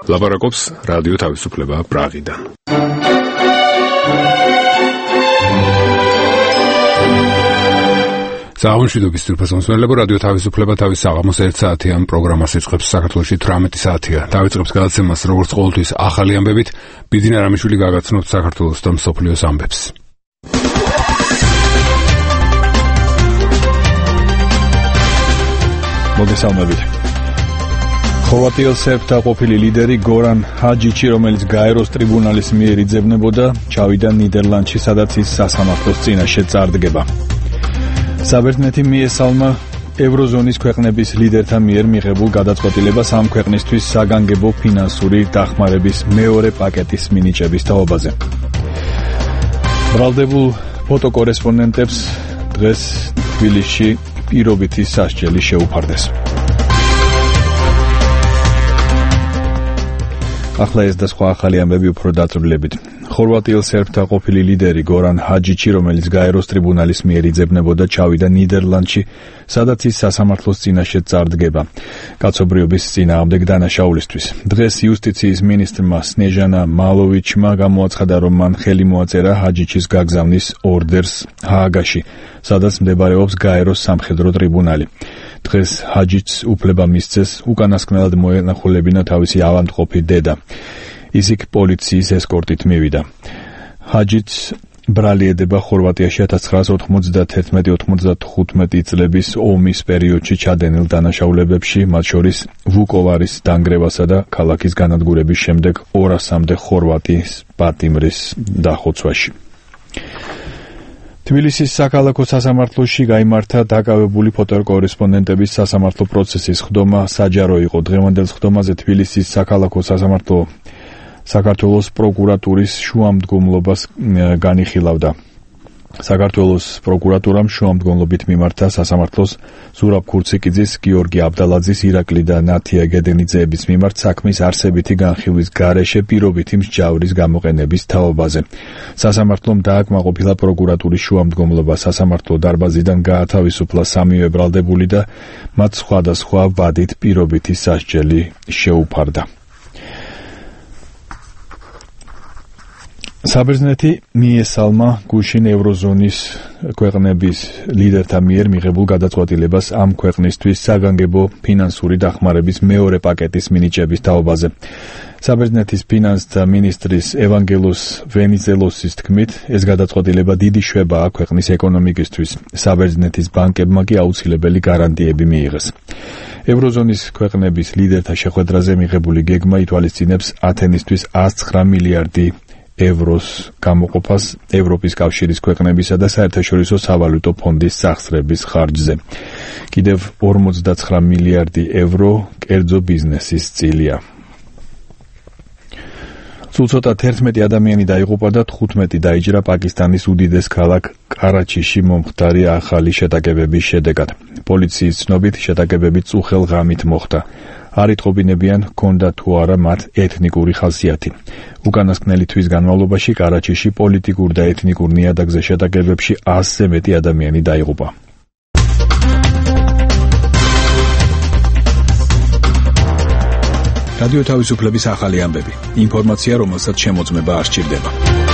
ლაპარაკობს რადიო თავისუფლება პრაღიდან. Საამშვიდობის თვითმფრინავებო რადიო თავისუფლება თავის საღამოს 1 საათიან პროგრამას იწყებს. საქართველოში 18 საათია. დაიწყებს გადაცემას როგორც ყოველთვის ახალი ამბებით. ბიძინა რამიშვილი გაგაცნობთ საქართველოს და მსოფლიოს ამბებს. მოგესალმებით. ხორვატიელ სერბთა ყოფილი ლიდერი გორან ჰაჯიჩი, რომელიც გაეროს ტრიბუნალის მიერ იძებნებოდა, ჩავიდა ნიდერლანდში, სადაც ის სასამართლოს წინაშე წარდგება. საბერძნეთი მიესალმა ევროზონის ქვეყნების ლიდერთა მიერ მიღებულ გადაწყვეტილებას ამ ქვეყნისთვის საგანგებო ფინანსური დახმარების მეორე პაკეტის მინიჭების თაობაზე. ბრალდებულ ფოტოკორესპონდენტებს დღეს თბილისში პირობითი სასჯელი შეუფარდეს. ახლა ეს და სხვა ახალი ამბები უფრო დაწვრილებით. ხორვატიელ სერბთა ყოფილი ლიდერი გორან ჰაჯიჩი, რომელიც გაეროს ტრიბუნალის მიერ იძებნებოდა, ჩავიდა ნიდერლანდში, სადაც ის სასამართლოს წინაშე წარდგება კაცობრიობის წინააღმდეგ დანაშაულისთვის. დღეს იუსტიციის მინისტრმა სნეჟანა მალოვიჩმა გამოაცხადა, რომ მან ხელი მოაწერა ჰაჯიჩის გაგზავნის ორდერს ჰააგაში, სადაც მდებარეობს გაეროს სამხედრო ტრიბუნალი. დღეს ჰაჯიჩს უფლება მისცეს უკანასკნელად მოენახულებინა თავისი ავადმყოფი დედა. ის იქ პოლიციის ესკორტით მივიდა. ჰაჯიჩს ბრალი ედება ხორვატიაში 1991-95 წლების ომის პერიოდში ჩადენილ დანაშაულებებში, მათ შორის ვუკოვარის დანგრევასა და ქალაქის განადგურების შემდეგ 200-მდე ხორვატიის პატიმრის დახოცვაში. თბილისის საქალაქო სასამართლოში გაიმართა დაკავებული ფოტოკორესპონდენტების სასამართლო პროცესის ხდომა. საჯარო იყო. დღევანდელ ხდომაზე თბილისის საქალაქო სასამართლო საქართველოს პროკურატურის შუამდგომლობას განიხილავდა. საქართველოს პროკურატურამ შუამდგომლობით მიმართა სასამართლოს ზურაბ ქურციკიძის, გიორგი აბდალაძის, ირაკლი და ნათია გედენიძეების მიმართ საქმის არსებითი განხილვის გარეშე პირობითი მსჯავრის გამოყენების თაობაზე. სასამართლომ დააკმაყოფილა პროკურატურის შუამდგომლობა. სასამართლო დარბაზიდან გაათავისუფლა 3 ბრალდებული და მათ სხვადასხვა ვადით პირობითი სასჯელი შეუფარდა. საბერძნეთი მიესალმა გუშინ ევროზონის ქვეყნების ლიდერთა მიერ მიღებულ გადაწყვეტილებას ამ ქვეყნისთვის საგანგებო ფინანსური დახმარების მეორე პაკეტის მინიჭების თაობაზე. საბერძნეთის ფინანსთა მინისტრის ევანგელოს ვენიზელოსის თქმით, ეს გადაწყვეტილება დიდი შვებაა ქვეყნის ეკონომიკისთვის. საბერძნეთის ბანკებმა კი აუცილებელი გარანტიები მიიღეს. ევროზონის ქვეყნების ლიდერთა შეხვედრაზე მიღებული გეგმა ითვალისწინებს ათენისთვის 109 მილიარდი ევროს გამოყოფას ევროპის კავშირის ქვეყნებისა და საერთაშორისო სავალუტო ფონდის სახსრების ხარჯზე. კიდევ 49 მილიარდი евро კერძო ბიზნესის წილია. სულ ცოტა 11 ადამიანი დაიღუპა და 15 დაიჭრა პაკისტანის უდიდეს ქალაქ კარაჩიში მომხდარი ახალი შეტაკებების შედეგად. პოლიციის ცნობით შეტაკებები წუხელ ღამით მოხდა. არ იტყობინებიან, ჰქონდა თუ არა მათ ეთნიკური ხასიათი. უკანასკნელი თვის განმავლობაში კარაჩიში პოლიტიკურ და ეთნიკურ ნიადაგზე შეტაკებებში 100-ზე მეტი ადამიანი დაიღუპა. რადიო თავისუფლების ახალი ამბები. ინფორმაცია, რომელსაც შემოწმება არ სჭირდება.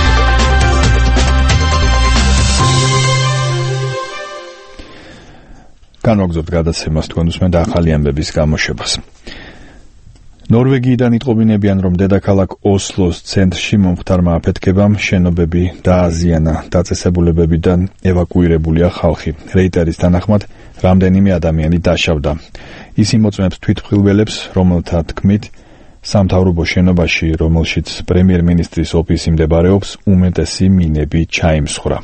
განვაგრძობთ გადაცემას, თქვენ უსმენთ ახალი ამბების გამოშვებას. ნორვეგიიდან იტყობინებიან, რომ დედაქალაქ ოსლოს ცენტრში მომხდარმა აფეთქებამ შენობები დააზიანა. დაწესებულებებიდან ევაკუირებულია ხალხი. რეიტერის თანახმად რამდენიმე ადამიანი დაშავდა. ის იმოწმებს თვითმხილველებს, რომელთა თქმით, სამთავრობო შენობაში, რომელშიც პრემიერ-მინისტრის ოფისი მდებარეობს, უმეტესი მინები ჩაიმსხვრა.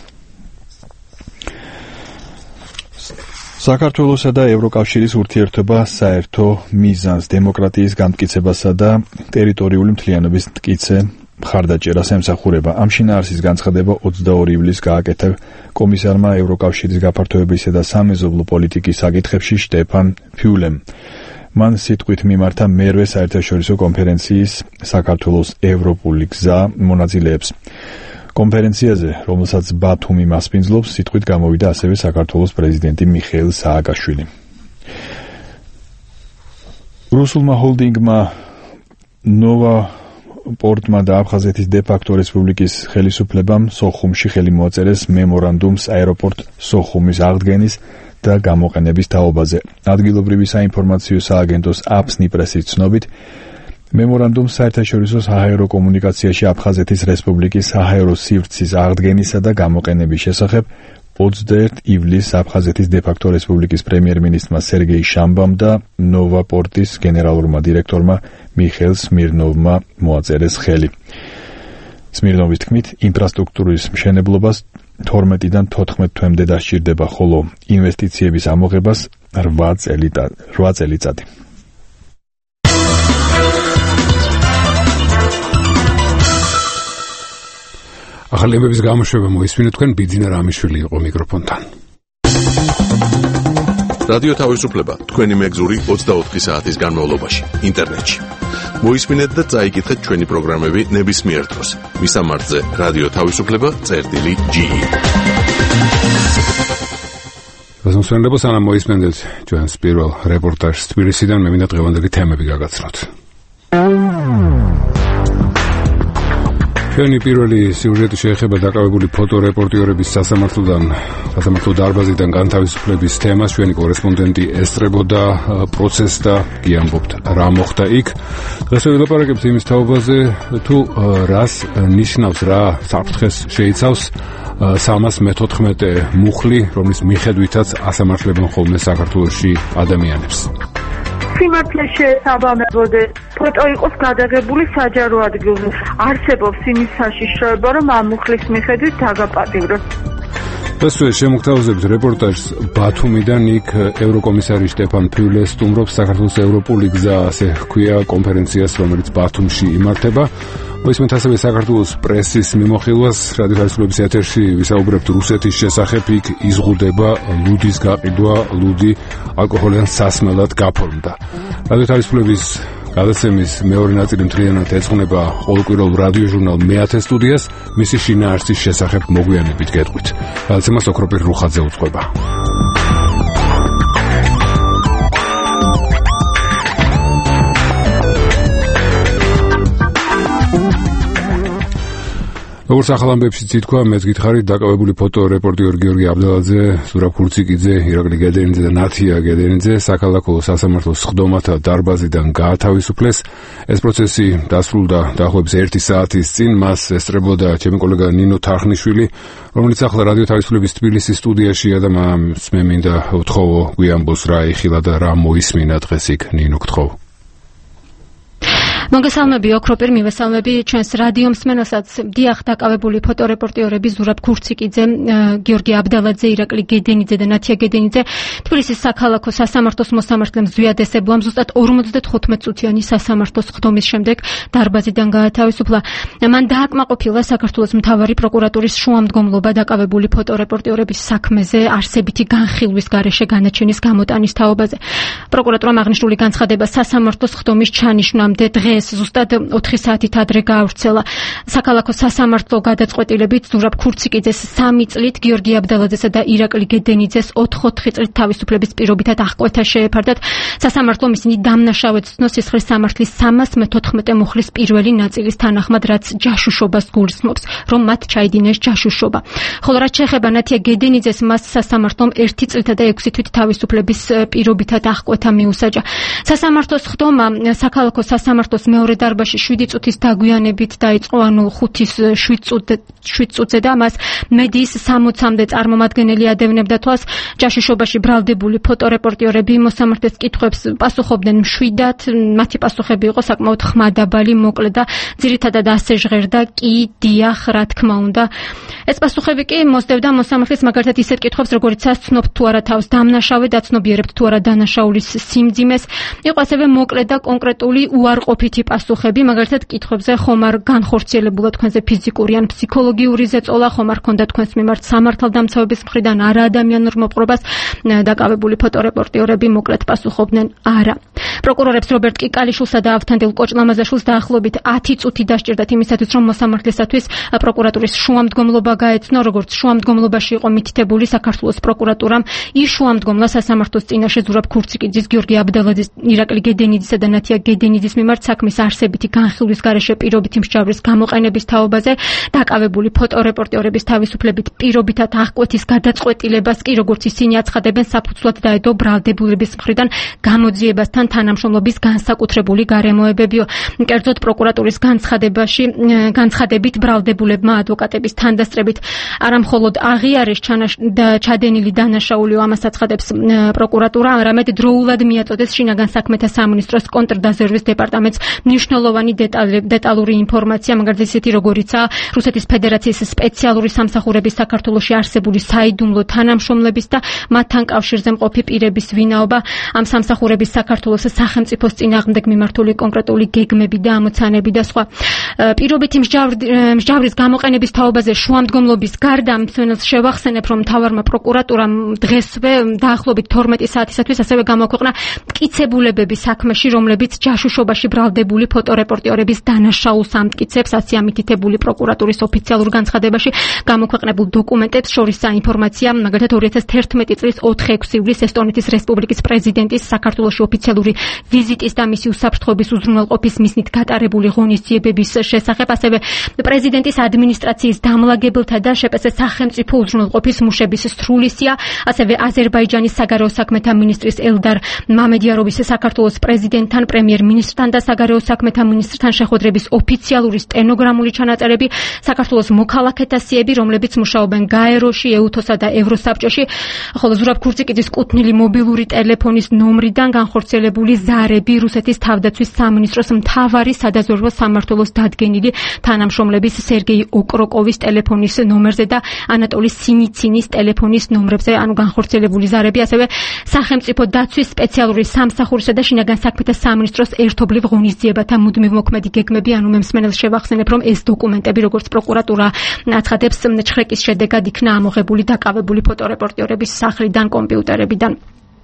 საქართველოსა და ევროკავშირის ურთიერთობა საერთო მიზანს, დემოკრატიის განმტკიცებასა და ტერიტორიული მთლიანობის მტკიცე მხარდაჭერას ემსახურება. ამ შინაარსის განცხადება 22 ივლისს გააკეთა კომისარმა ევროკავშირის გაფართოებისა და სამეზობლო პოლიტიკის საკითხებში შტეფან ფიულემ. მან სიტყვით მიმართა მერვე საერთაშორისო კონფერენციის საქართველოს ევროპული გზა მონაწილეებს. კონფერენციაზე, რომელსაც ბათუმი მასპინძლობს, სიტყვით გამოვიდა ასევე საქართველოს პრეზიდენტი მიხეილ სააკაშვილი. რუსულმა ჰოლდინგმა ნოვა პორტმა და აფხაზეთის დე-ფაქტო რესპუბლიკის ხელისუფლებამ სოხუმში ხელი მოაწერეს მემორანდუმს აეროპორტ სოხუმის აღდგენის და გამოყენების თაობაზე. ადგილობრივი საინფორმაციო სააგენტოს აფსნი პრესის ცნობით, მემორანდუმს საერთაშორისო საჰაერო კომუნიკაციაში აფხაზეთის რესპუბლიკის საჰაერო სივრცის აღდგენისა და გამოყენების შესახებ 21 ივლისს აფხაზეთის დე-ფაქტო რესპუბლიკის პრემიერ-მინისტრმა სერგეი შამბამ და ნოვა პორტის გენერალურმა დირექტორმა მიხეილ სმირნოვმა მოაწერეს ხელი. სმირნოვის თქმით, ინფრასტრუქტურის მშენებლობას 12-დან 14 თვემდე დასჭირდება, ხოლო ინვესტიციების ამოღებას 8 წელიწადი. ახალი ამბების გამოშვება მოისმინეთ თქვენ ბიძინა რამიშვილი იყო მიკროფონთან. რადიო თავისუფლება თქვენი მეგზური 24 საათის განმავლობაში ინტერნეტში. მოისმინეთ და წაიკითხეთ ჩვენი პროგრამები ნებისმიერ დროს. მისამართზე რადიო თავისუფლება.ge. გასამსვენებელს სანამ მოისმენთ ჩვენს პირველ რეპორტაჟს თბილისიდან, მე მინდა დღევანდელი თემები გაგაცნოთ. ჩვენი პირველი სიუჟეტი შეეხება დაკავებული ფოტორეპორტიორების სასამართლო დარბაზიდან განთავისუფლების თემას. ჩვენი კორესპონდენტი ესწრებოდა პროცესს და გიამბობთ რა მოხდა იქ. დღეს ვილაპარაკებთ იმის თაობაზე, თუ რას ნიშნავს, რა საფრთხეს შეიცავს 314 მუხლი, რომლის მიხედვითაც ასამართლებენ ხოლმე საქართველოში ადამიანებს. სიმართლე შეესაბამებოდეს, ფოტო იყოს გადაღებული საჯარო ადგილზე. არსებობს იმის საშიშროება, რომ ამ მუხლის მიხედვით დაგაპატიმროს. Păsue, შემოგთავაზებთ რეპორტაჟს ბათუმიდან. იქ ევროკომისარი შტეფან ფიულე სტუმრობს საქართველოს ევროპული გზა, ასე ჰქვია კონფერენციას, რომელიც ბათუმში იმართება. მოისმენთ ასევე საქართველოს პრესის მიმოხილვას. რადიო თავისუფლების ეთერში ვისაუბრებთ რუსეთის შესახებ. იქ იზღუდება ლუდის გაყიდვა, ლუდი ალკოჰოლიან სასმელად გაფორმდა. რადიო თავისუფლების გადაცემის მეორე ნაწილი მთლიანად ეძღვნება ყოველკვირეულ რადიო ჟურნალ მე-10 სტუდიას. მისი შინაარსის შესახებ მოგვიანებით გეტყვით. გადაცემას ოქროპირ რუხაძე უძღვება. როგორც ახალ ამბებშიც ითქვა, მეც გითხარით, დაკავებული ფოტორეპორტიორ გიორგი აბდალაძე, ზურაბ ქურციკიძე, ირაკლი გედერინიძე და ნათია გედერინიძე საქალაქო სასამართლოს სხდომათა დარბაზიდან გაათავისუფლეს. ეს პროცესი დასრულდა დაახლოებით 1 საათის წინ. მას ესწრებოდა ჩემი კოლეგა ნინო თარხნიშვილი, რომელიც ახლა რადიო თავისუფლების თბილისის სტუდიაშია და მას მე მინდა ვთხოვო გვიამბოს რა იხილა და რა მოისმინა დღეს იქ. ნინო, გთხოვ. მოგესალმები ოქროპირ, მივესალმები ჩვენს რადიო მსმენელსაც. დიახ, დაკავებული ფოტორეპორტიორები ზურაბ ქურციკიძე, გიორგი აბდალაძე, ირაკლი გედენიძე და ნათია გედენიძე თბილისის საქალაქო სასამართლოს მოსამართლემ ზვიად ესებუამ ზუსტად 55 წუთიანი სასამართლოს სხდომის შემდეგ დარბაზიდან გაათავისუფლა. მან დააკმაყოფილა საქართველოს მთავარი პროკურატურის შუამდგომლობა დაკავებული ფოტორეპორტიორების საქმეზე არსებითი განხილვის გარეშე განაჩენის გამოტანის თაობაზე. პროკურატურამ აღნიშნული განცხადება სასამართლოს სხდომის ჩანიშვნამდე დღეს ზუსტად 4 საათით ადრე გაავრცელა. საქალაქო სასამართლო გადაწყვეტილებით ზურაბ ქურციკიძეს 3 წლით, გიორგი აბდალაძესა და ირაკლი გედენიძეს 4 წლით თავისუფლების პირობითად აღკვეთა შეეფარდათ. სასამართლომ ისინი დამნაშავედ ცნო სისხლის სამართლის 314 მუხლის პირველი ნაწილის თანახმად, რაც ჯაშუშობას გულისხმობს, რომ მათ ჩაიდინეს ჯაშუშობა. ხოლო რაც შეეხება ნათია გედენიძეს, მას სასამართლომ 1 წლითა და 6 თვით თავისუფლების პირობითად აღკვეთა მიუსაჯა. სასამართლოს სხდომა საქალაქო სასამართლოს მეორე დარბაზში 7 წუთის დაგვიანებით დაიწყო, ანუ 7 წუთზე და მას მედიის 60-მდე წარმომადგენელი ადევნებდა თვალს. ჯაშუშობაში ბრალდებული ფოტორეპორტიორები მოსამართლეს კითხვებს პასუხობდნენ მშვიდად, მათი პასუხები იყო საკმაოდ ხმადაბალი, მოკლე და ძირითადად ასე ჟღერდა კი, დიახ, რა თქმა უნდა. ეს პასუხები კი მოსდევდა მოსამართლის მაგალითად ისეთ კითხვებს, როგორიც ასცნობთ თუ არა თავს დამნაშავე, დაცნობიერებთ თუ არა დანაშაულის სიმძიმეს. იყო ასევე მოკლე და კონკრეტული უარყოფითი პასუხები, მაგალითად კითხვებზე ხომ არ განხორციელებულა თქვენზე ფიზიკური ან ფსიქოლოგიური ზეწოლა, ხომ არ ქონდა თქვენს მიმართ სამართალდამცავების მხრიდან არა ადამიანურ მოპყრობას. დაკავებული ფოტორეპორტიორები მოკლედ პასუხობდნენ არა. პროკურორებს რობერტ კიკალიშვილსა და ავთანდილ კოჭლამაზაშვილს დაახლოებით 10 წუთი დასჭირდათ იმისათვის, რომ მოსამართლესათვის პროკურატურის შუამდგომლობა გაეცნო, როგორც შუამდგომლობაში იყო მითითებული საქართველოს პროკურატურამ ის შუამდგომლა სასამართლოს წინაშე ზურაბ ქურციკიძის, გიორგი აბდალაძის, ირაკლი გედენიძისა და ნათია გედენიძის მიმართ საქმის არსებითი განხილვის გარეშე პირობითი მსჯავრების გამოყენების თაობაზე, დაკავებული ფოტორეპორტიორების თავისუფლებით პირობითად აღკვეთის გადაწყვეტილებას კი, როგორც ისინი აცხადებენ, საფუძვლად დაედო ბრალდებულების მხრიდან გამოძიებასთან თანამშრომლობის განსაკუთრებული გარემოებებიო. კერძოდ პროკურატურის განცხადებით ბრალდებულებმა ადვოკატების თანდასწრებით არამხოლოდ აღიარეს ჩადენილი დანაშაულიო, ამას აცხადებს პროკურატურა, არამედ დროულად მიაწოდეს შინაგან საქმეთა სამინისტროს კონტრდაზერვის დეპარტამენტს მნიშვნელოვანი დეტალური ინფორმაცია, მაგალითად ისეთი როგორიცაა რუსეთის ფედერაციის სპეციალური სამსახურების საქართველოში არსებული საიდუმლო თანამშრომლების და მათთან კავშირზე მყოფი პირების ვინაობა, ამ სამსახურების საქართველოს სახელმწიფოს წინააღმდეგ მიმართული კონკრეტული გეგმები და ამოცანები და სხვა. პირობითი მსჯავრის გამოყენების თაობაზე შუამდგომლობის გარდა მსმენელს შევახსენებ, რომ მთავარმა პროკურატურამ დღესვე დაახლოებით 12 საათისათვის ასევე გამოქვეყნა მტკიცებულებები საქმეში, რომლებიც ჯაშუშობაში ბრალდებული ფოტორეპორტიორების დანაშაულს ამტკიცებს, ასე ამითითებული პროკურატურის ოფიციალურ განცხადებაში გამოქვეყნებულ დოკუმენტებს შორისაა ინფორმაცია, მაგალითად 2011 წლის 4-6 ივლისს ესტონეთის რესპუბლიკის პრეზიდენტის საქართველოში ოფიციალური ვიზიტის და მისი უსაფრთხოების უზრუნველყოფის მიზნით გატარებული ღონისძიებების შესახებ, ასევე პრეზიდენტის ადმინისტრაციის დამლაგებელთა და შპს სახელმწიფო უზრუნველყოფის მუშების სრული სია, ასევე აზერბაიჯანის საგარეო საქმეთა მინისტრის ელდარ მამედიაროვის საქართველოს პრეზიდენტთან, პრემიერ-მინისტრთან და საგარეო საქმეთა მინისტრთან შეხვედრების ოფიციალური სტენოგრამული ჩანაწერები, საქართველოს მოქალაქეთა სიები, რომლებიც მუშაობენ გაეროში, ეუთოსა და ევროსაბჭოში, ხოლო ზურაბ ქურციკიძის კუთვნილი მობილური ტელეფონის ნომრიდან განხორციელებული ზარები რუსეთის თავდაცვის სამინისტროს მთავარი სადაზვერვო სამმართველოს დადგენილი თანამშრომლების სერგეი ოკროკოვის ტელეფონის ნომერზე და ანატოლი სინიცინის ტელეფონის ნომრებზე, ანუ განხორციელებული ზარები, ასევე სახელმწიფო დაცვის სპეციალური სამსახურისა და შინაგან საქმეთა სამინისტროს ერთობლივ ღონისძიებათა მუდმივ მოქმედი გეგმები, ანუ მე მსმენელს შევახსენებ, რომ ეს დოკუმენტები, როგორც პროკურატურა აცხადებს, ჩხრეკის შედეგად იქნა ამოღებული დაკავებული ფოტორეპორტიორების სახლიდან, კომპიუტერებიდან.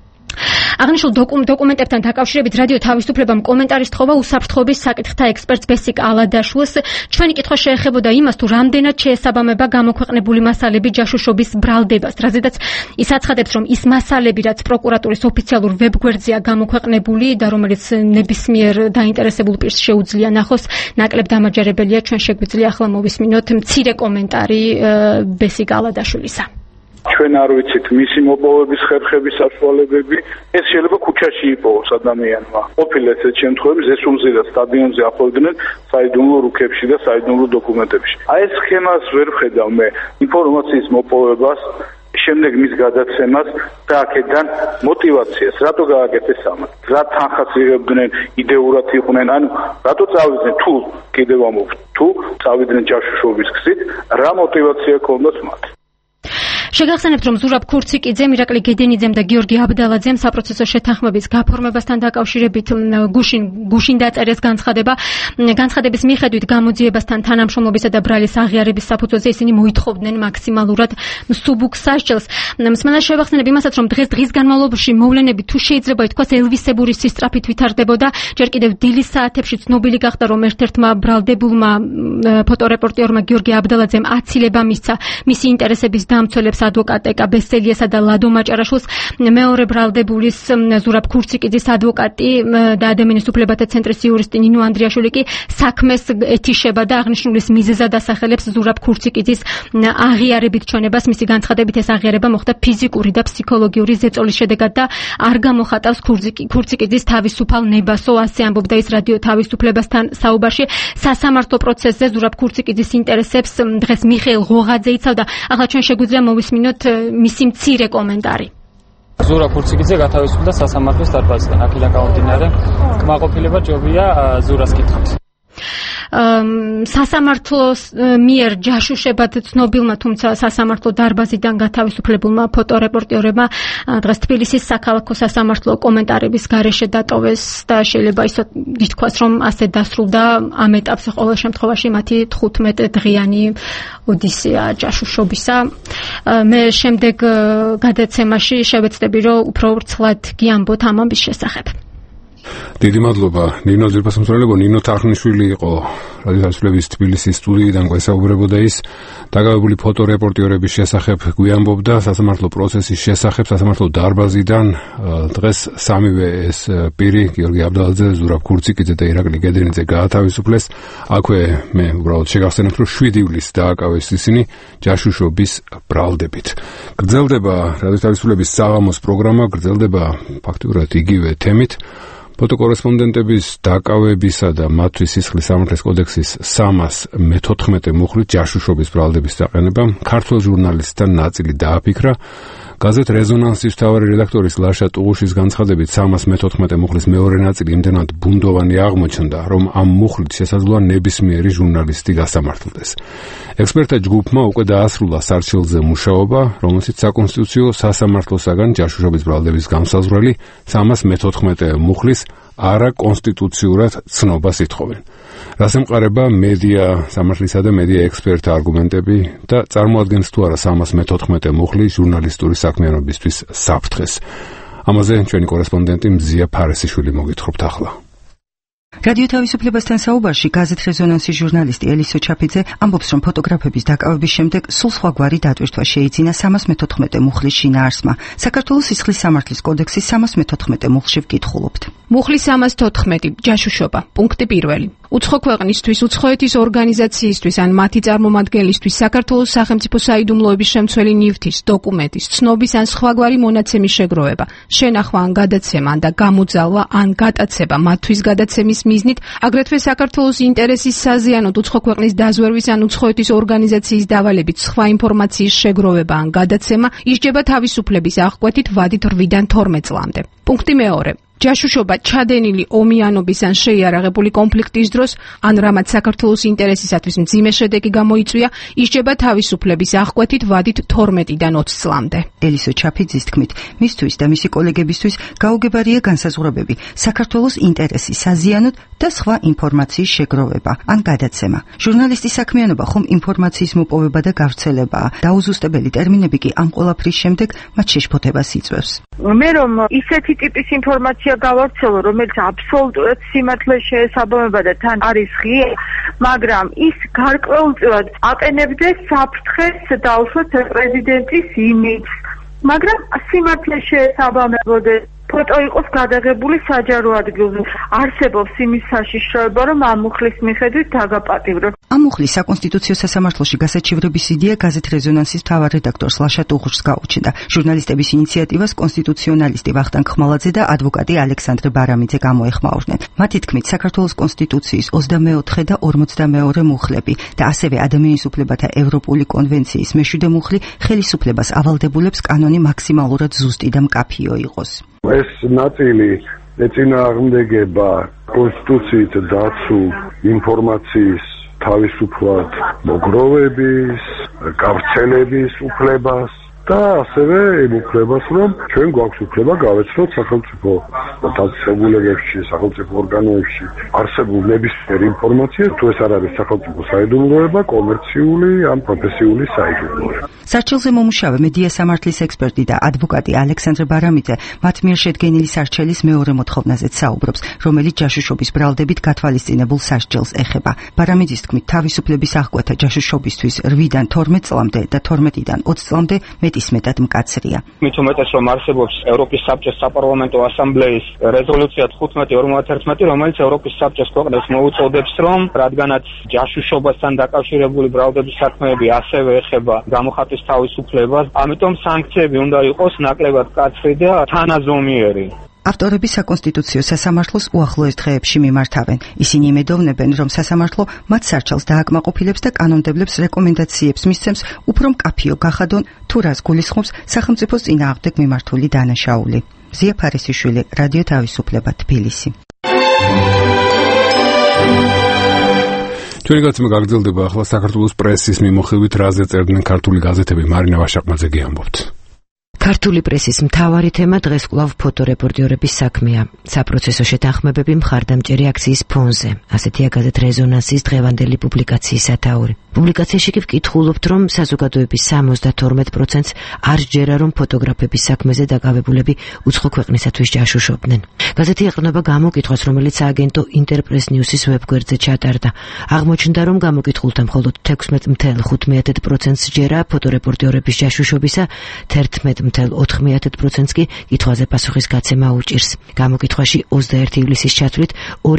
აღნიშნულ დოკუმენტებთან დაკავშირებით რადიო თავისუფლებამ კომენტარის თხოვა უსაფრთხოების საკითხთა ექსპერტს ბესიკ ალადაშვილს. ჩვენი კითხვა შეეხებოდა იმას, თუ რამდენად შეესაბამება გამოქვეყნებული მასალები ჯაშუშობის ბრალდებას, რაზედაც ის აცხადებს, რომ ის მასალები, რაც პროკურატურის ოფიციალურ ვებგვერდზეა გამოქვეყნებული და რომელიც ნებისმიერ დაინტერესებულ პირს შეუძლია ნახოს, ნაკლებ დამაჯერებელია. ჩვენ შეგვიძლია ახლა მოვისმინოთ მცირე კომენტარი ბესიკ ალადაშვილისა. ჩვენ არ ვიცით მისი მოპოვების ხერხების საშუალებები, ეს შეიძლება ქუჩაში იპოვოს ადამიანმა. ყოფილა ესეთ შემთხვევებში ზესულზე და სტადიონზე ახვევდნენ საიდუმლო რუქებში და საიდუმლო დოკუმენტებში. აი ეს სქემას ვერ ვხედავ მე, ინფორმაციის მოპოვებას, შემდეგ მის გადაცემას და აქედან мотиваციას, რატო გააკეთეს ამას, რა თანხას იღებდნენ, იდეურად იყვნენ, ანუ რატო წავიდნენ, თუ კიდევ ამბობ, თუ წავიდნენ ჯაშუშობის გზით, რა мотиваცია ჰქონდათ მათ. შეგახსენებთ, რომ ზურაბ ქურციკიძემ, ირაკლი გედენიძემ და გიორგი აბდალაძემ საპროცესო შეთანხმების გაფორმებასთან დაკავშირებით გუშინ დაწერეს განცხადება. განცხადების მიხედვით გამოძიებასთან თანამშრომლობისა და ბრალის აღიარების საფუძველზე ისინი მოითხოვდნენ მაქსიმალურად მსუბუქ სასჯელს. მსმენელს შევახსენებ იმასაც, რომ დღის განმავლობაში მოვლენები თუ შეიძლება ითქვას ელვისებური სისწრაფით ვითარდებოდა. ჯერ კიდევ დილის საათებში ცნობილი გახდა, რომ ერთ-ერთმა ბრალდებულმა ფოტორეპორტიორმა გიორგი აბდალაძემ აცილება მისცა მისი ინტერესების დამცველებს ადვოკატ ეკა ბესელიესა და ლადო მაჭარაშვილს. მეორე ბრალდებულის ზურაბ ქურციკიძის ადვოკატი და ადამიანის უფლებათა ცენტრის იურისტი ნინო ანდრიაშვილი კი საქმეს ეთიშება და აღნიშნულის მიზეზად ასახელებს ზურაბ ქურციკიძის აღიარებით ჩვენებას. მისი განცხადებით ეს აღიარება მოხდა ფიზიკური და ფსიქოლოგიური ზეწოლის შედეგად და არ გამოხატავს ქურციკიძის თავისუფალ ნებასო, ასე ამბობდა ის რადიო თავისუფლებასთან საუბარში. სასამართლო პროცესზე ზურაბ ქურციკიძის ინტერესებს დღეს მიხეილ ღოღაძე იცავდა. ახლა ჩვენ შეგვიძლია მოვისმინოთ მისი მცირე კომენტარი. ზურაბ ქურციკიძე გათავისუფლდა სასამართლოს დარბაზიდან. აქედან გამომდინარე, კმაყოფილება ჯობია ზურას კითხოთ. სასამართლოს მიერ ჯაშუშებად ცნობილმა, თუმცა სასამართლო დარბაზიდან გათავისუფლებულმა ფოტორეპორტიორებმა დღეს თბილისის საქალაქო სასამართლო კომენტარების გარეშე დატოვეს და შეიძლება ისოთ ითქვას, რომ ასე დასრულდა ამ ეტაპზე ყოველ შემთხვევაში მათი 15 დღიანი ოდისეა ჯაშუშობისა. მე შემდეგ გადაცემაში შევეცდები, რომ უფრო ვრცლად გიამბოთ ამ ამბის შესახებ. დიდი მადლობა ნინო ძირფასმცველებო. ნინო თარხნიშვილი იყო რადიო თავისუფლების თბილისის სტუდიიდან გვესაუბრებოდა. ის დაკავებული ფოტორეპორტიორების შესახებ გვიამბობდა სასამართლო პროცესის შესახებ სასამართლო დარბაზიდან. დღეს სამივე ეს პირი გიორგი აბდალაძე, ზურაბ ქურციკიძე და ირაკლი გედრინიძე გაათავისუფლეს. აქვე მე უბრალოდ შეგახსენებთ, რომ 7 ივლისს დააკავეს ისინი ჯაშუშობის ბრალდებით. გრძელდება რადიო თავისუფლების საღამოს პროგრამა, გრძელდება ფაქტურად იგივე თემით. ფოტოკორესპონდენტების დაკავებისა და მათთვის სისხლის სამართლის კოდექსის 314 მუხლით ჯაშუშობის ბრალდების დაყენება ქართველ ჟურნალისტთან ნაწილი დააფიქრა. გაზეთ რეზონანსის მთავარი რედაქტორის ლაშა ტუღუშის განცხადებით 314 მუხლის მეორე ნაწილი იმდენად ბუნდოვანი აღმოჩნდა, რომ ამ მუხლით შესაძლოა ნებისმიერი ჟურნალისტი გასამართლდეს. ექსპერტთა ჯგუფმა უკვე დაასრულა სარჩელზე მუშაობა, რომელშიც საკონსტიტუციო სასამართლოსაგან ჯაშუშობის ბრალდების გამსაზღვრელი 314 მუხლის არაკონსტიტუციურად ცნობას ითხოვენ. რას ემყარება მედია სამართლისა და მედია ექსპერტთა არგუმენტები და წარმოადგენს თუ არა 314 მუხლი ჟურნალისტური საქმიანობისთვის საფრთხეს? ამაზე ჩვენი კორესპონდენტი მზია ფარესიშვილი მოგითხრობთ ახლა. რადიო თავისუფლებასთან საუბარში გაზეთ რეზონანსის ჟურნალისტი ელისო ჩაფიძე ამბობს, რომ ფოტოგრაფების დაკავების შემდეგ სულ სხვაგვარი დატვირთვა შეიძინა 314 მუხლის შინაარსმა. საქართველოს სისხლის სამართლის კოდექსის 314 მუხლში ვკითხულობთ. მუხლის 314 ჯაშუშობა. პუნქტი 1. უცხო ქვეყნისთვის, უცხოეთის ორგანიზაციისთვის ან მათი წარმომადგენლისთვის საქართველოს სახელმწიფო საიდუმლოების შემცველი ნივთის, დოკუმენტის, ცნობის ან სხვაგვარი მონაცემის შეგროვება, შენახვა ან გადაცემა და გამოძალვა ან გატაცება მათთვის გადაცემის მიზნით, აგრეთვე საქართველოს ინტერესის საზიანოდ უცხო ქვეყნის დაზვერვის ან უცხოეთის ორგანიზაციის დავალებით სხვა ინფორმაციის შეგროვება ან გადაცემა ისჯება თავისუფლების აღკვეთით ვადით 8-დან 12 წლამდე. პუნქტი 2. ჯაშუშობა ჩადენილი ომიანობის ან შეიარაღებული კონფლიქტის დროს, ან რამაც საქართველოს ინტერესისათვის მძიმე შედეგი გამოიწვია, ისჯება თავისუფლების აღკვეთით ვადით 12-დან 20 წლამდე. ელისო ჩაფიძის თქმით, მისთვის და მისი კოლეგებისთვის გაუგებარია განსაზღვრებები საქართველოს ინტერესის საზიანოდ და სხვა ინფორმაციის შეგროვება ან გადაცემა. ჟურნალისტის საქმიანობა ხომ ინფორმაციის მოპოვება და გავრცელებაა. დაუზუსტებელი ტერმინები კი ამ ყველაფრის შემდეგ მათ შეშფოთებას იწვევს. მე რომ ისეთი ტიპის ინფორმაცია გავავრცელო, რომელიც აბსოლუტურად სიმართლეს შეესაბამება და თან არის ღია, მაგრამ ის გარკვეულწილად აყენებდეს საფრთხეს დაუშვათ პრეზიდენტის იმიჯს, მაგრამ სიმართლეს შეესაბამებოდეს. ფოტო იყოს გადაღებული საჯარო ადგილზე. არსებობს იმის საშიშროება, რომ ამ მუხლის მიხედვით დაგაპატიმროს. ამ მუხლის საკონსტიტუციო სასამართლოში გასაჩივრების იდეა გაზეთ რეზონანსის მთავარ რედაქტორს ლაშა ტუღუშს გაუჩნდა. ჟურნალისტების ინიციატივას კონსტიტუციონალისტი ვახტანგ ხმალაძე და ადვოკატი ალექსანდრე ბარამიძე გამოეხმაურნენ. მათი თქმით, საქართველოს კონსტიტუციის 24 და 42 მუხლები და ასევე ადამიანის უფლებათა ევროპული კონვენციის მე-7 მუხლი ხელისუფლებას ავალდებულებს კანონი მაქსიმალურად ზუსტი და მკაფიო იყოს. ეს ნაწილი ეწინააღმდეგება კონსტიტუციით დაცულ ინფორმაციის თავისუფლად მოგროვების, გავრცელების უფლებას და ასევე იმ უფლებას, რომ ჩვენ გვაქვს უფლება გავეცნოთ სახელმწიფო დაწესებულებებში, სახელმწიფო ორგანოებში არსებულ ნებისმიერ ინფორმაციას, თუ ეს არ არის სახელმწიფო საიდუმლოება, კომერციული ან პროფესიული საიდუმლოება. სარჩელზე მომუშავე მედია სამართლის ექსპერტი და ადვოკატი ალექსანდრე ბარამიძე მათ მიერ შედგენილი სარჩელის მეორე მოთხოვნაზეც საუბრობს, რომელიც ჯაშუშობის ბრალდებით გათვალისწინებულ სასჯელს ეხება. ბარამიძის თქმით, თავისუფლების აღკვეთა ჯაშუშობისთვის 8-დან 12 წლამდე და 12-დან 20 წლამდე მეტისმეტად მკაცრია. მით უმეტეს, რომ არსებობს ევროპის საბჭოს საპარლამენტო ასამბლეის რეზოლუცია 15/51, რომელიც ევროპის საბჭოს ქვეყნებს მოუწოდებს, რომ რადგანაც ჯაშუშობასთან დაკავშირებული ბრალდების საქმეები ასევე ეხება გამოხატვის თავისუფლებას, ამიტომ სანქციები უნდა იყოს ნაკლებად მკაცრი და თანაზომიერი. ავტორები საკონსტიტუციო სასამართლოს უახლოეს დღეებში მიმართავენ. ისინი იმედოვნებენ, რომ სასამართლო მათ სარჩელს დააკმაყოფილებს და კანონმდებლებს რეკომენდაციებს მისცემს უფრო მკაფიო გახადონ, თუ რას გულისხმობს სახელმწიფოს წინააღმდეგ მიმართული დანაშაული. მზია ფარესიშვილი, რადიო თავისუფლება, თბილისი. ჩვენი გაცემა გაგრძელდება ახლა საქართველოს პრესის მიმოხილვით, რაზე წერდნენ ქართული გაზეთები. მარინა ვაშაკმაძე გიამბობთ. ქართული პრესის მთავარი თემა დღეს კვლავ ფოტორეპორტიორების საქმეა. საპროცესო შეთანხმებები მხარდამჭერი აქციის ფონზე. ასეთია გაზეთ რეზონანსის დღევანდელი პუბლიკაციის სათაური. პუბლიკაციაში კი ვკითხულობთ, რომ საზოგადოების 72%-ს არ სჯერა, რომ ფოტოგრაფების საქმეზე დაკავებულები უცხო ქვეყნისათვის ჯაშუშობდნენ. გაზეთი ეყრდნობა გამოკითხვას, რომელიც სააგენტო ინტერპრეს ნიუსის ვებგვერდზე ჩატარდა. აღმოჩნდა, რომ გამოკითხულთა მხოლოდ 16.5%-ს სჯერა ფოტორეპორტიორების ჯაშუშობისა, 11.4%-ს კი კითხვაზე პასუხის გაცემა უჭირს. გამოკითხვაში 21 ივლისის ჩათვლით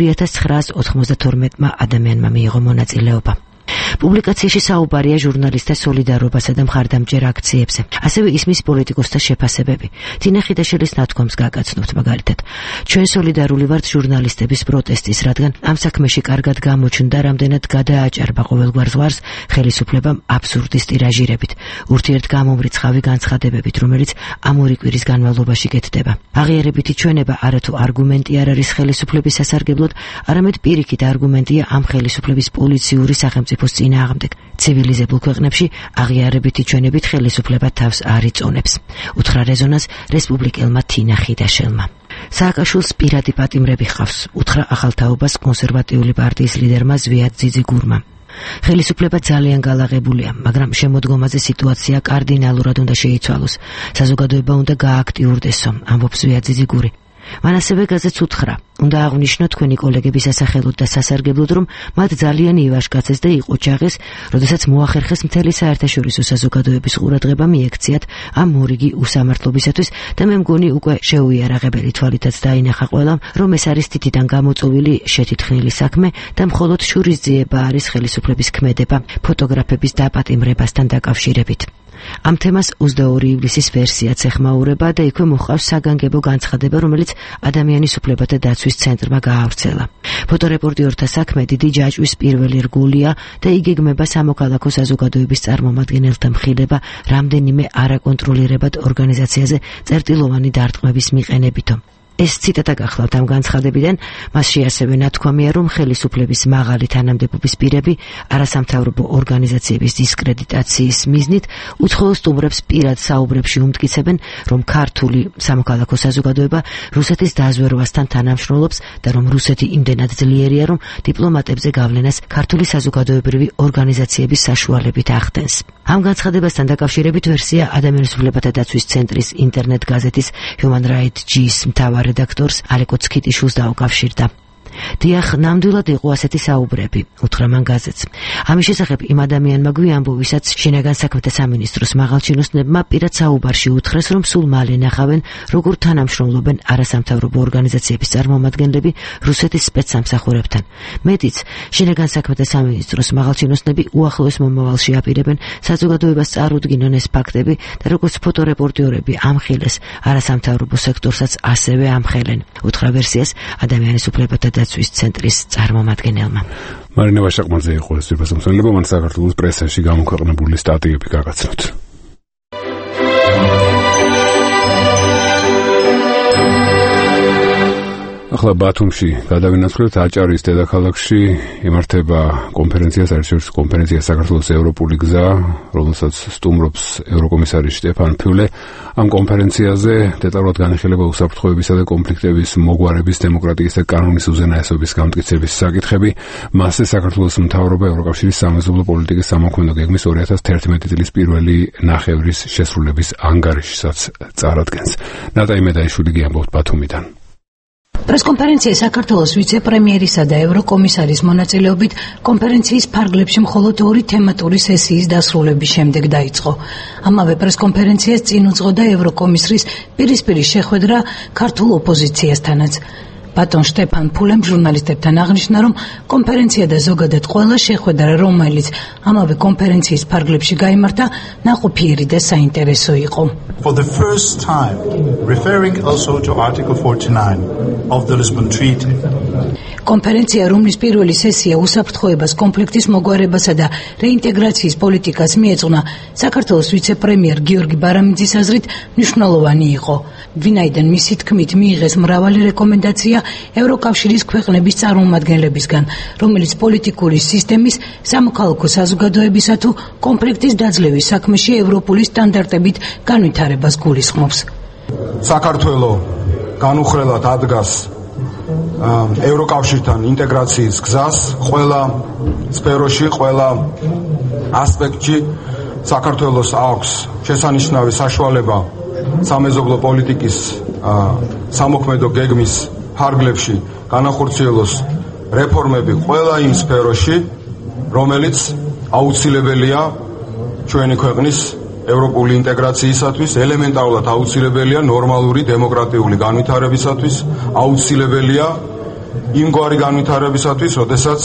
2992 ადამიანმა მიიღო მონაწილეობა. პუბლიკაციაში საუბარია ჟურნალისტთა სოლიდარობასა და მხარდამჭერ აქციებზე. ასევე ისმის პოლიტიკოსთა შეფასებები. თინა ხიდაშელის ნათქვამს გაგაცნობთ, მაგალითად, ჩვენ სოლიდარული ვართ ჟურნალისტების პროტესტის, რადგან ამ საქმეში კარგად გამოჩნდა, რამდენად გადააჭარბა ყოველგვარ ზღვარს ხელისუფლებამ აბსურდის ტირაჟირებით, ურთიერთგამომრიცხავი განცხადებებით, რომელიც ამ ორი კვირის განმავლობაში კეთდება. აღიარებითი ჩვენება არათუ არგუმენტი არ არის ხელისუფლების სასარგებლოდ, არამედ პირიქით არგუმენტია ამ ხელისუფლების პოლიციური სახელმწიფოს წინააღმდეგ. ცივილიზებულ ქვეყნებში აღიარებითი ჩვენებით ხელისუფლება თავს არ იწონებს, უთხრა რეზონანს რესპუბლიკელმა თინა ხიდაშელმა. სააკაშვილს პირადი პატიმრები ჰყავს, უთხრა ახალთაობას კონსერვატიული პარტიის ლიდერმა ზვიად ძიძიგურმა. ხელისუფლება ძალიან გალაღებულია, მაგრამ შემოდგომაზე სიტუაცია კარდინალურად უნდა შეიცვალოს. საზოგადოება უნდა გააქტიურდესო, ამბობს ზვიად ძიძიგური. მან ასევე გაზეთს უთხრა, უნდა აღვნიშნო თქვენი კოლეგების სასახელოდ და სასარგებლოდ, რომ მათ ძალიან ივაშკაცეს და იყოჩაღეს, როდესაც მოახერხეს მთელი საერთაშორისო საზოგადოების ყურადღება მიექციათ ამ მორიგი უსამართლობისათვის და მე მგონი უკვე შეუიარაღებელი თვალითაც დაინახა ყველამ, რომ ეს არის თითიდან გამოწვეული შეთითხნილი საქმე და მხოლოდ შურისძიება არის ხელისუფლების ქმედება ფოტოგრაფების დაპატიმრებასთან დაკავშირებით. ამ თემას 22 ივლისის ვერსიაც ეხმაურება და იქვე მოჰყავს საგანგებო განცხადება, რომელიც ადამიანის უფლებათა დაცვის ცენტრმა გაავრცელა. ფოტორეპორტიორთა საქმე დიდი ჯაჭვის პირველი რგულია და იგეგმება სამოქალაქო საზოგადოების წარმომადგენელთა მხილება რამდენიმე არაკონტროლირებად ორგანიზაციაზე წერტილოვანი დარტყმების მიყენებითო. ეს ციტატა გახლავთ ამ განცხადებიდან, მასში ასევე ნათქვამია, რომ ხელისუფლების მაღალი თანამდებობის პირები არასამთავრობო ორგანიზაციების დისკრედიტაციის მიზნით უცხოელ სტუმრებს პირად საუბრებში უმტკიცებენ, რომ ქართული სამოქალაქო საზოგადოება რუსეთის დაზვერვასთან თანამშრომლობს და რომ რუსეთი იმდენად ძლიერია, რომ დიპლომატებზე გავლენას ქართული საზოგადოებრივი ორგანიზაციების საშუალებით ახდენს. ამ განცხადებასთან დაკავშირებით ვერსია ადამიანის უფლებათა დაცვის ცენტრის ინტერნეტ გაზეთის Human Rights G-ის მთავარ რედაქტორს ალეკო ცქიტიშვილს დაუკავშირდა. დიახ, ნამდვილად იყო ასეთი საუბრები, უთხრა მან გაზეთს. ამის შესახებ იმ ადამიანმა გვიანბო, ვისაც შინაგან საქმეთა სამინისტროს მაღალჩინოსნებმა პირად საუბარში უთხრეს, რომ სულ მალე ნახავენ, როგორ თანამშრომლობენ არასამთავრობო ორგანიზაციების წარმომადგენლები რუსეთის სპეცსამსახურებთან. მეტიც, შინაგან საქმეთა სამინისტროს მაღალჩინოსნები უახლოეს მომავალში აპირებენ საზოგადოებას წარუდგინონ ეს ფაქტები და როგორც ფოტორეპორტიორები ამხილეს, არასამთავრობო სექტორსაც ასევე ამხელენ, უთხრა ვერსიას ადამიანის უფლებათა დაცვის ცენტრის წარმომადგენელმა. მარინა ვაშაკმაძე იყო ეს ვიბასამსვლელობა, მან საქართველოს პრესაში გამოქვეყნებული სტატიები გაგაცნოთ. ახლა ბათუმში გადავინაცვლებთ, აჭარის დედაქალაქში იმართება კონფერენცია, საერთაშორისო კონფერენცია საქართველოს ევროპული გზა, რომელსაც სტუმრობს ევროკომისარი შტეფან ფიულე. ამ კონფერენციაზე დეტალურად განიხილება უსაფრთხოებისა და კონფლიქტების მოგვარების, დემოკრატიის და კანონის უზენაესობის გამტკიცების საკითხები. მასზე საქართველოს მთავრობა ევროკავშირის სამეზობლო პოლიტიკის სამოქმედო გეგმის 2011 წლის პირველი ნახევრის შესრულების ანგარიშსაც წარადგენს. ნატაი მედაიშვილი გიამბობთ ბათუმიდან. პრესკონფერენცია საქართველოს ვიცე-პრემიერისა და ევროკომისარის მონაწილეობით კონფერენციის ფარგლებში მხოლოდ 2 თემატური სესიის დასრულების შემდეგ დაიწყო. ამავე პრესკონფერენციას წინ უძღოდა ევროკომისრის პირისპირი შეხვედრა ქართულ ოპოზიციასთანაც. ბატონ შტეფან ფულემ ჟურნალისტებთან აღნიშნა, რომ კონფერენცია და ზოგადად ყველა შეხვედრა, რომელიც ამავე კონფერენციის ფარგლებში გაიმართა, ნაყოფიერი და საინტერესო იყო. For the first time, referring also to Article 49 of the Lisbon Treaty. კონფერენცია, რომლის პირველი სესია უსაფრთხოებას, კონფლიქტის მოგვარებასა და რეინტეგრაციის პოლიტიკას მიეძღვნა, საქართველოს ვიცე-პრემიერ გიორგი ბარამიძის აზრით მნიშვნელოვანი იყო. ვინაიდან მისი თქმით მიიღეს მრავალი რეკომენდაცია ევროკავშირის ქვეყნების წარმომადგენლებისგან, რომელიც პოლიტიკური სისტემის, სამოქალაქო საზოგადოებისა თუ კონფლიქტის დაძლევის საქმეში ევროპული სტანდარტებით განვითარებას გულისხმობს. საქართველო განუხრელად ადგას ევროკავშირთან ინტეგრაციის გზას ყველა სფეროში, ყველა ასპექტში საქართველოს აქვს შესანიშნავი საშუალება სამეზობლო პოლიტიკის სამოქმედო გეგმის ფარგლებში განახორციელოს რეფორმები ყველა იმ სფეროში, რომელიც აუცილებელია ჩვენი ქვეყნის ევროპული ინტეგრაციისათვის, ელემენტარულად აუცილებელია ნორმალური დემოკრატიული განვითარებისათვის, აუცილებელია იმგვარი განვითარებისათვის, როდესაც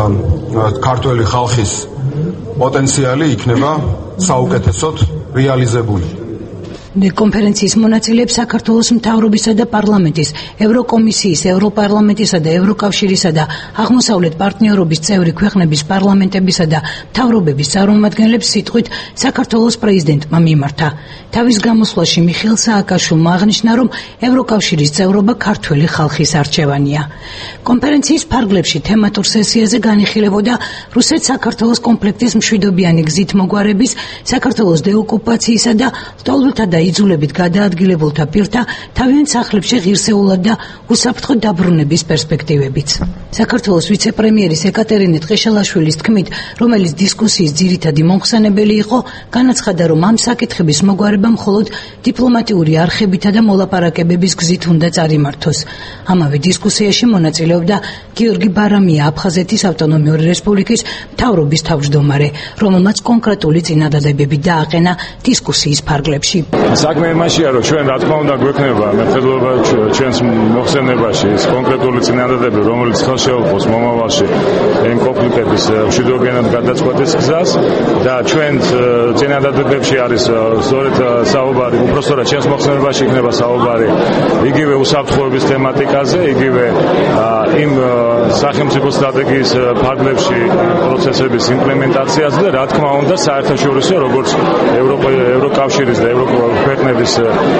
ქართველი ხალხის პოტენციალი იქნება საუკეთესოდ რეალიზებული. კონფერენციის მონაწილეებს საქართველოს მთავრობისა და პარლამენტის, ევროკომისიის, ევროპარლამენტისა და ევროკავშირისა და აღმოსავლეთ პარტნიორობის წევრი ქვეყნების პარლამენტებისა და მთავრობების წარმომადგენლებს სიტყვით საქართველოს პრეზიდენტმა მიმართა. თავის გამოსვლაში მიხეილ სააკაშვილმა აღნიშნა, რომ ევროკავშირის წევრობა ქართველი ხალხის არჩევანია. კონფერენციის ფარგლებში თემატურ სესიაზე განიხილებოდა რუსეთ-საქართველოს კონფლიქტის მშვიდობიანი გზით მოგვარების, საქართველოს დეოკუპაციისა და ლტოლვილთა და იძულებით გადაადგილებულთა პირთა თავიანთ სახლებში ღირსეულად და უსაფრთხოდ დაბრუნების პერსპექტივებიც. საქართველოს ვიცე-პრემიერის ეკატერინე ტყეშელაშვილის თქმით, რომელიც დისკუსიის ძირითადი მომხსენებელი იყო, განაცხადა, რომ ამ საკითხების მოგვარება მხოლოდ დიპლომატიური არხებითა და მოლაპარაკებების გზით უნდა წარიმართოს. ამავე დისკუსიაში მონაწილეობდა გიორგი ბარამია, აფხაზეთის ავტონომიური რესპუბლიკის მთავრობის თავმჯდომარე, რომელმაც კონკრეტული წინადადებები დააყენა დისკუსიის ფარგლებში. საქმე იმაშია, რომ ჩვენ რა თქმა უნდა გვექნება მეთოდობა ჩვენს მოხსენებაში ეს კონკრეტული წინადადებები, რომელიც ხელშეუხობს მომავალში ამ კონფლიქტების მშვიდობიანად გადაწყვეტის გზას და ჩვენ წინადადებებში არის სწორედ საუბარი, უпростоრად ჩვენს მოხსენებაში იქნება საუბარი იგივე უსაფრთხოების თემატიკაზე, იგივე იმ სახელმწიფო სტრატეგიის ფარგლებში პროცესების იმპლემენტაციაზე და რა თქმა უნდა საერთაშორისო როგორც ევროკავშირის და ქვეყნების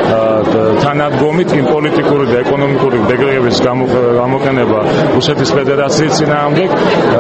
თანადგომით იმ პოლიტიკური და ეკონომიკური დეგრეგების გამოყენება რუსეთის ფედერაციის წინააღმდეგ,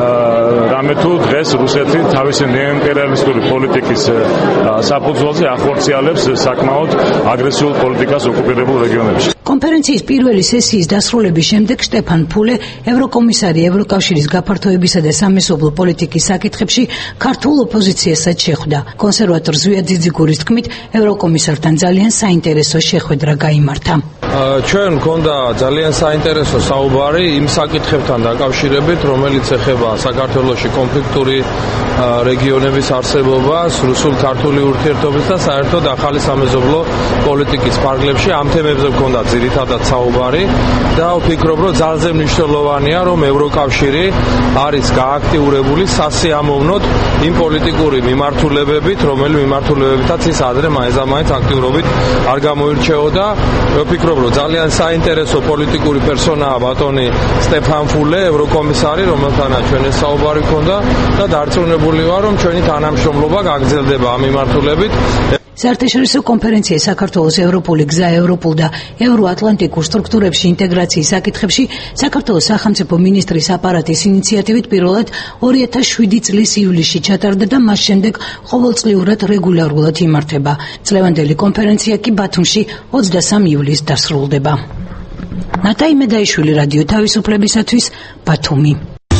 რამე თუ დღეს რუსეთი თავისი ნეოიმპერიალისტური პოლიტიკის საფუძველზე ახორციელებს საკმაოდ აგრესიულ პოლიტიკას ოკუპირებულ რეგიონებში. კონფერენციის პირველი სესიის დასრულების შემდეგ შტეფან ფულე, ევროკომისარი ევროკავშირის გაფართოებისა და სამეზობლო პოლიტიკის საკითხებში ქართულ ოპოზიციასაც შეხვდა. კონსერვატორ ზვია ძიძიგურის თქმით, ევროკომისართან ძალიან საინტერესო შეხვედრა გაიმართა. ჩვენ მქონდა ძალიან საინტერესო საუბარი იმ საკითხებთან დაკავშირებით, რომელიც ეხება საქართველოში კონფლიქტური რეგიონების არსებობას, რუსულ-ქართული ურთიერთობებს და საერთოდ ახალი სამეზობლო პოლიტიკის ფარგლებში ამ თემებზე მქონდა ძირითადად საუბარი და ვფიქრობ, რომ ძალზე მნიშვნელოვანია, რომ ევროკავშირი არის გააქტიურებული სასიამოვნოდ იმ პოლიტიკური მიმართულებებით, რომელი მიმართულებებითაც ის ადრე მაინც აქტიურობით არ გამოირჩეოდა. ვფიქრობ, რომ ძალიან საინტერესო პოლიტიკური პერსონაა ბატონი სტეფან ფულე, ევროკომისარი, რომელთანაც ჩვენ ეს საუბარი ჰქონდა და დარწმუნებული ვარ, რომ ჩვენი თანამშრომლობა გაგრძელდება ამ მიმართულებით. საერთაშორისო კონფერენცია საქართველოს ევროპული გზა ევროპულ და ევროატლანტიკურ სტრუქტურებში ინტეგრაციის საკითხებში საქართველოს სახელმწიფო მინისტრის აპარატის ინიციატივით პირველად 2007 წლის ივლისში ჩატარდა და მას შემდეგ ყოველწლიურად რეგულარულად იმართება. წლევანდელი კონფერენცია კი ბათუმში 23 ივლისს დასრულდება. ნატაი მედაიშვილი, რადიო თავისუფლებისათვის, ბათუმი.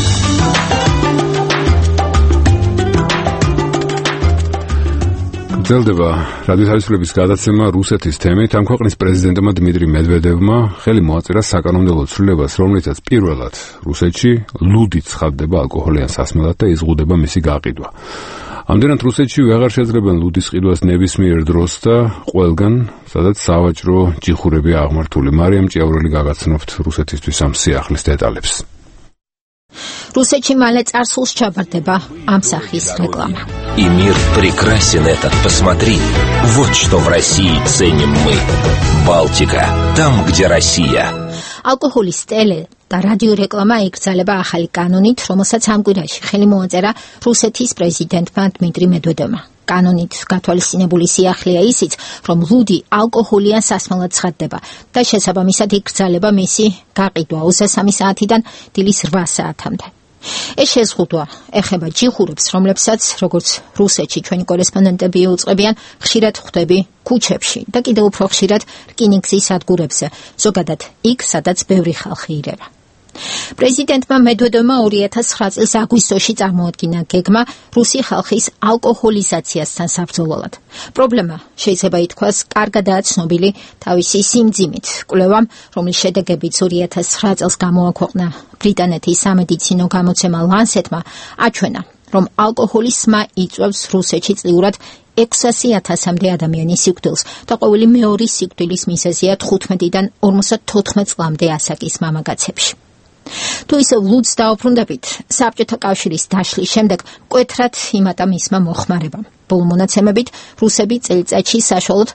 გრძელდება რადიო თავისუფლების გადაცემა რუსეთის თემით. ამ ქვეყნის პრეზიდენტმა დიმიტრი მედვედევმა ხელი მოაწერა საკანონმდებლო ცვლილებას, რომლითაც პირველად რუსეთში ლუდით ცხადდება ალკოჰოლიან სასმელად და იზღუდება მისი გაყიდვა. ამდენად რუსეთში ვეღარ შეძლებენ ლუდის ყიდვას ნებისმიერ დროს და ყველგან, სადაც სავაჭრო ჯიხურები აღმართული. მარიამ ჭიაურელი გაგაცნობთ რუსეთისთვის ამ სიახლის დეტალებს. რუსეთში მალე წარსულს ჩაბარდება ამ სახის რეკლამა. И мир прекрасен этот, посмотри. Вот что в России ценим мы. Балтика, там, где Россия. ალკოჰოლის ტელე და რადიო რეკლამა იგრძელება ახალი კანონით, რომელსაც ამ კვირაში ხელი მოაწერა რუსეთის პრეზიდენტმა დიმიტრი მედვედევმა. კანონით გათვალისწინებული სიახლეა ისიც, რომ ლუდი ალკოჰოლიან სასმელად ცხადდება და შესაბამისად იგრძელება მისი გაყიდვა 23 საათიდან დილის 8 საათამდე. ეს შეზღუდვა ეხება ჯიხურებს, რომლებსაც, როგორც რუსეთში ჩვენი კორესპონდენტები იუწყებიან, ხშირად ხვდები ქუჩებში და კიდევ უფრო ხშირად რკინიგზის სადგურებზე, ზოგადად იქ, სადაც ბევრი ხალხი ირევა. პრეზიდენტმა მედვედევმა 2009 წლის აგვისტოში წარმოადგინა გეგმა რუსი ხალხის ალკოჰოლიზაციასთან საბრძოლველად. პრობლემა შეიძლება ითქვას კარგადაა ცნობილი თავისი სიმძიმით. კვლევამ, რომლის შედეგებიც 2009 წელს გამოაქვეყნა ბრიტანეთის სამედიცინო გამოცემა Lancet-მა, აჩვენა, რომ ალკოჰოლის სმა იწვევს რუსეთში წლიურად 600,000-მდე ადამიანის სიკვდილს და ყოველი მეორე სიკვდილის მიზეზია 15-დან 54 წლამდე ასაკის მამაკაცებში. თუ ისევ ლუდს დაუბრუნდებით, საბჭოთა კავშირის დაშლის შემდეგ მკვეთრად იმატა მისმა მოხმარებამ. ბოლო მონაცემებით, რუსები წელიწადში საშუალოდ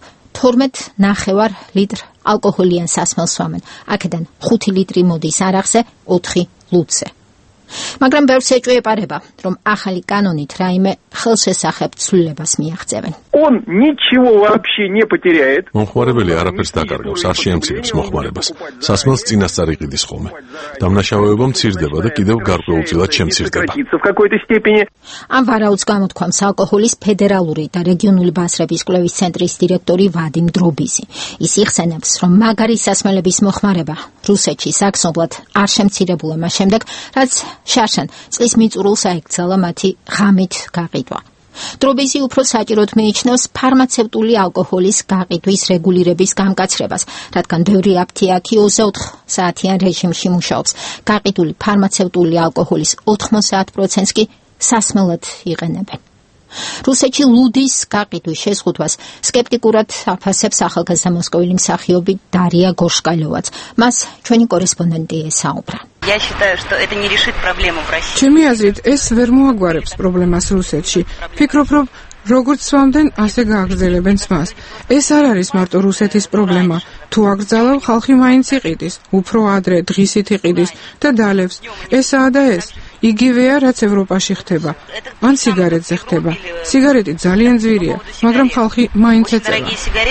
12,5 ლიტრ ალკოჰოლიან სასმელს სვამენ. აქედან 5 ლიტრი მოდის არახზე, 4 ლუდზე. მაგრამ ბევრს ეჭვეპარება, რომ ახალი კანონით რაიმე ხელშესახებ ცვლილებას მიაღწევენ. Он ничего вообще не потеряет. მომხმარებელი არაფერს დაკარგავს, არ შეამცირებს მოხმარებას. სასმელს წინასწარ იყიდის ხოლმე. დამნაშავეობა მცირდება და კიდევ გარკვეულწილად შემცირდება. В какой-то степени. ამ ვარაუდს გამოთქვამს ალკოჰოლის ფედერალური და რეგიონული ბაზრების კვლევის ცენტრის დირექტორი ვადიმ დრობიზი. ის იხსენებს, რომ მაგარი სასმელების მოხმარება რუსეთში საგრძნობლად არ შემცირებულა მას შემდეგ, რაც შარშან წლის მიწურულს აეკრძალა მათი ღამით გაყიდვა. დრობიზი უფრო საჭიროდ მიიჩნევს ფარმაცევტული ალკოჰოლის გაყიდვის რეგულირების გამკაცრებას, რადგან ბევრი აფთიაქი 24 საათიან რეჟიმში მუშაობს. გაყიდული ფარმაცევტული ალკოჰოლის 90%-ს კი სასმელად იყენებენ. რუსეთში ლუდის გაყიდვის შეზღუდვას სკეპტიკურად აფასებს ახალგაზრდა მოსკოველი მსახიობი დარია გორშკალოვაც. მას ჩვენი კორესპონდენტი ესაუბრა. Я считаю, что это не решит проблему в России. ჩემი აზრით, ეს ვერ მოაგვარებს პრობლემას რუსეთში. ფიქრობ, რომ როგორც სვამდნენ, ასე გააგრძელებენ სმას. ეს არ არის მარტო რუსეთის პრობლემა. თუ აგრძალავ, ხალხი მაინც იყიდის, უფრო ადრე დღისით იყიდის და დალევს. ესაა და ეს. იგივეა, რაც ევროპაში ხდება. ან სიგარეტზე ხდება. სიგარეტი ძალიან ძვირია, მაგრამ ხალხი მაინც ეწევა.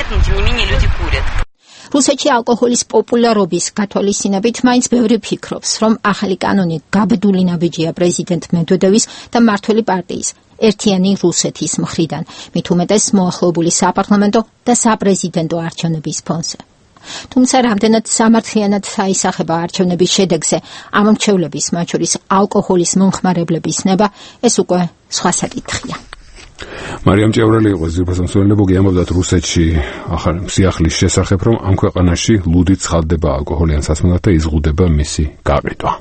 რუსეთში ალკოჰოლის პოპულარობის გათვალისწინებით მაინც ბევრი ფიქრობს, რომ ახალი კანონი გაბედული ნაბიჯია პრეზიდენტ მედვედევის და მმართველი პარტიის ერთიანი რუსეთის მხრიდან, მით უმეტეს მოახლოებული საპარლამენტო და საპრეზიდენტო არჩევნების ფონზე. თუმცა რამდენად სამართლიანად აისახება არჩევნების შედეგზე ამ მრჩევლების, მათ შორის ალკოჰოლის მომხმარებლების ნება, ეს უკვე სხვა საკითხია. მარიამ ჭევრელი იყო ზირფასამსვლელობო გიამბობდათ რუსეთში ახალი სიახლის შესახებ, რომ ამ ქვეყანაში ლუდი ცხადდება ალკოჰოლიან სასმელად და იზღუდება მისი გაყიდვა.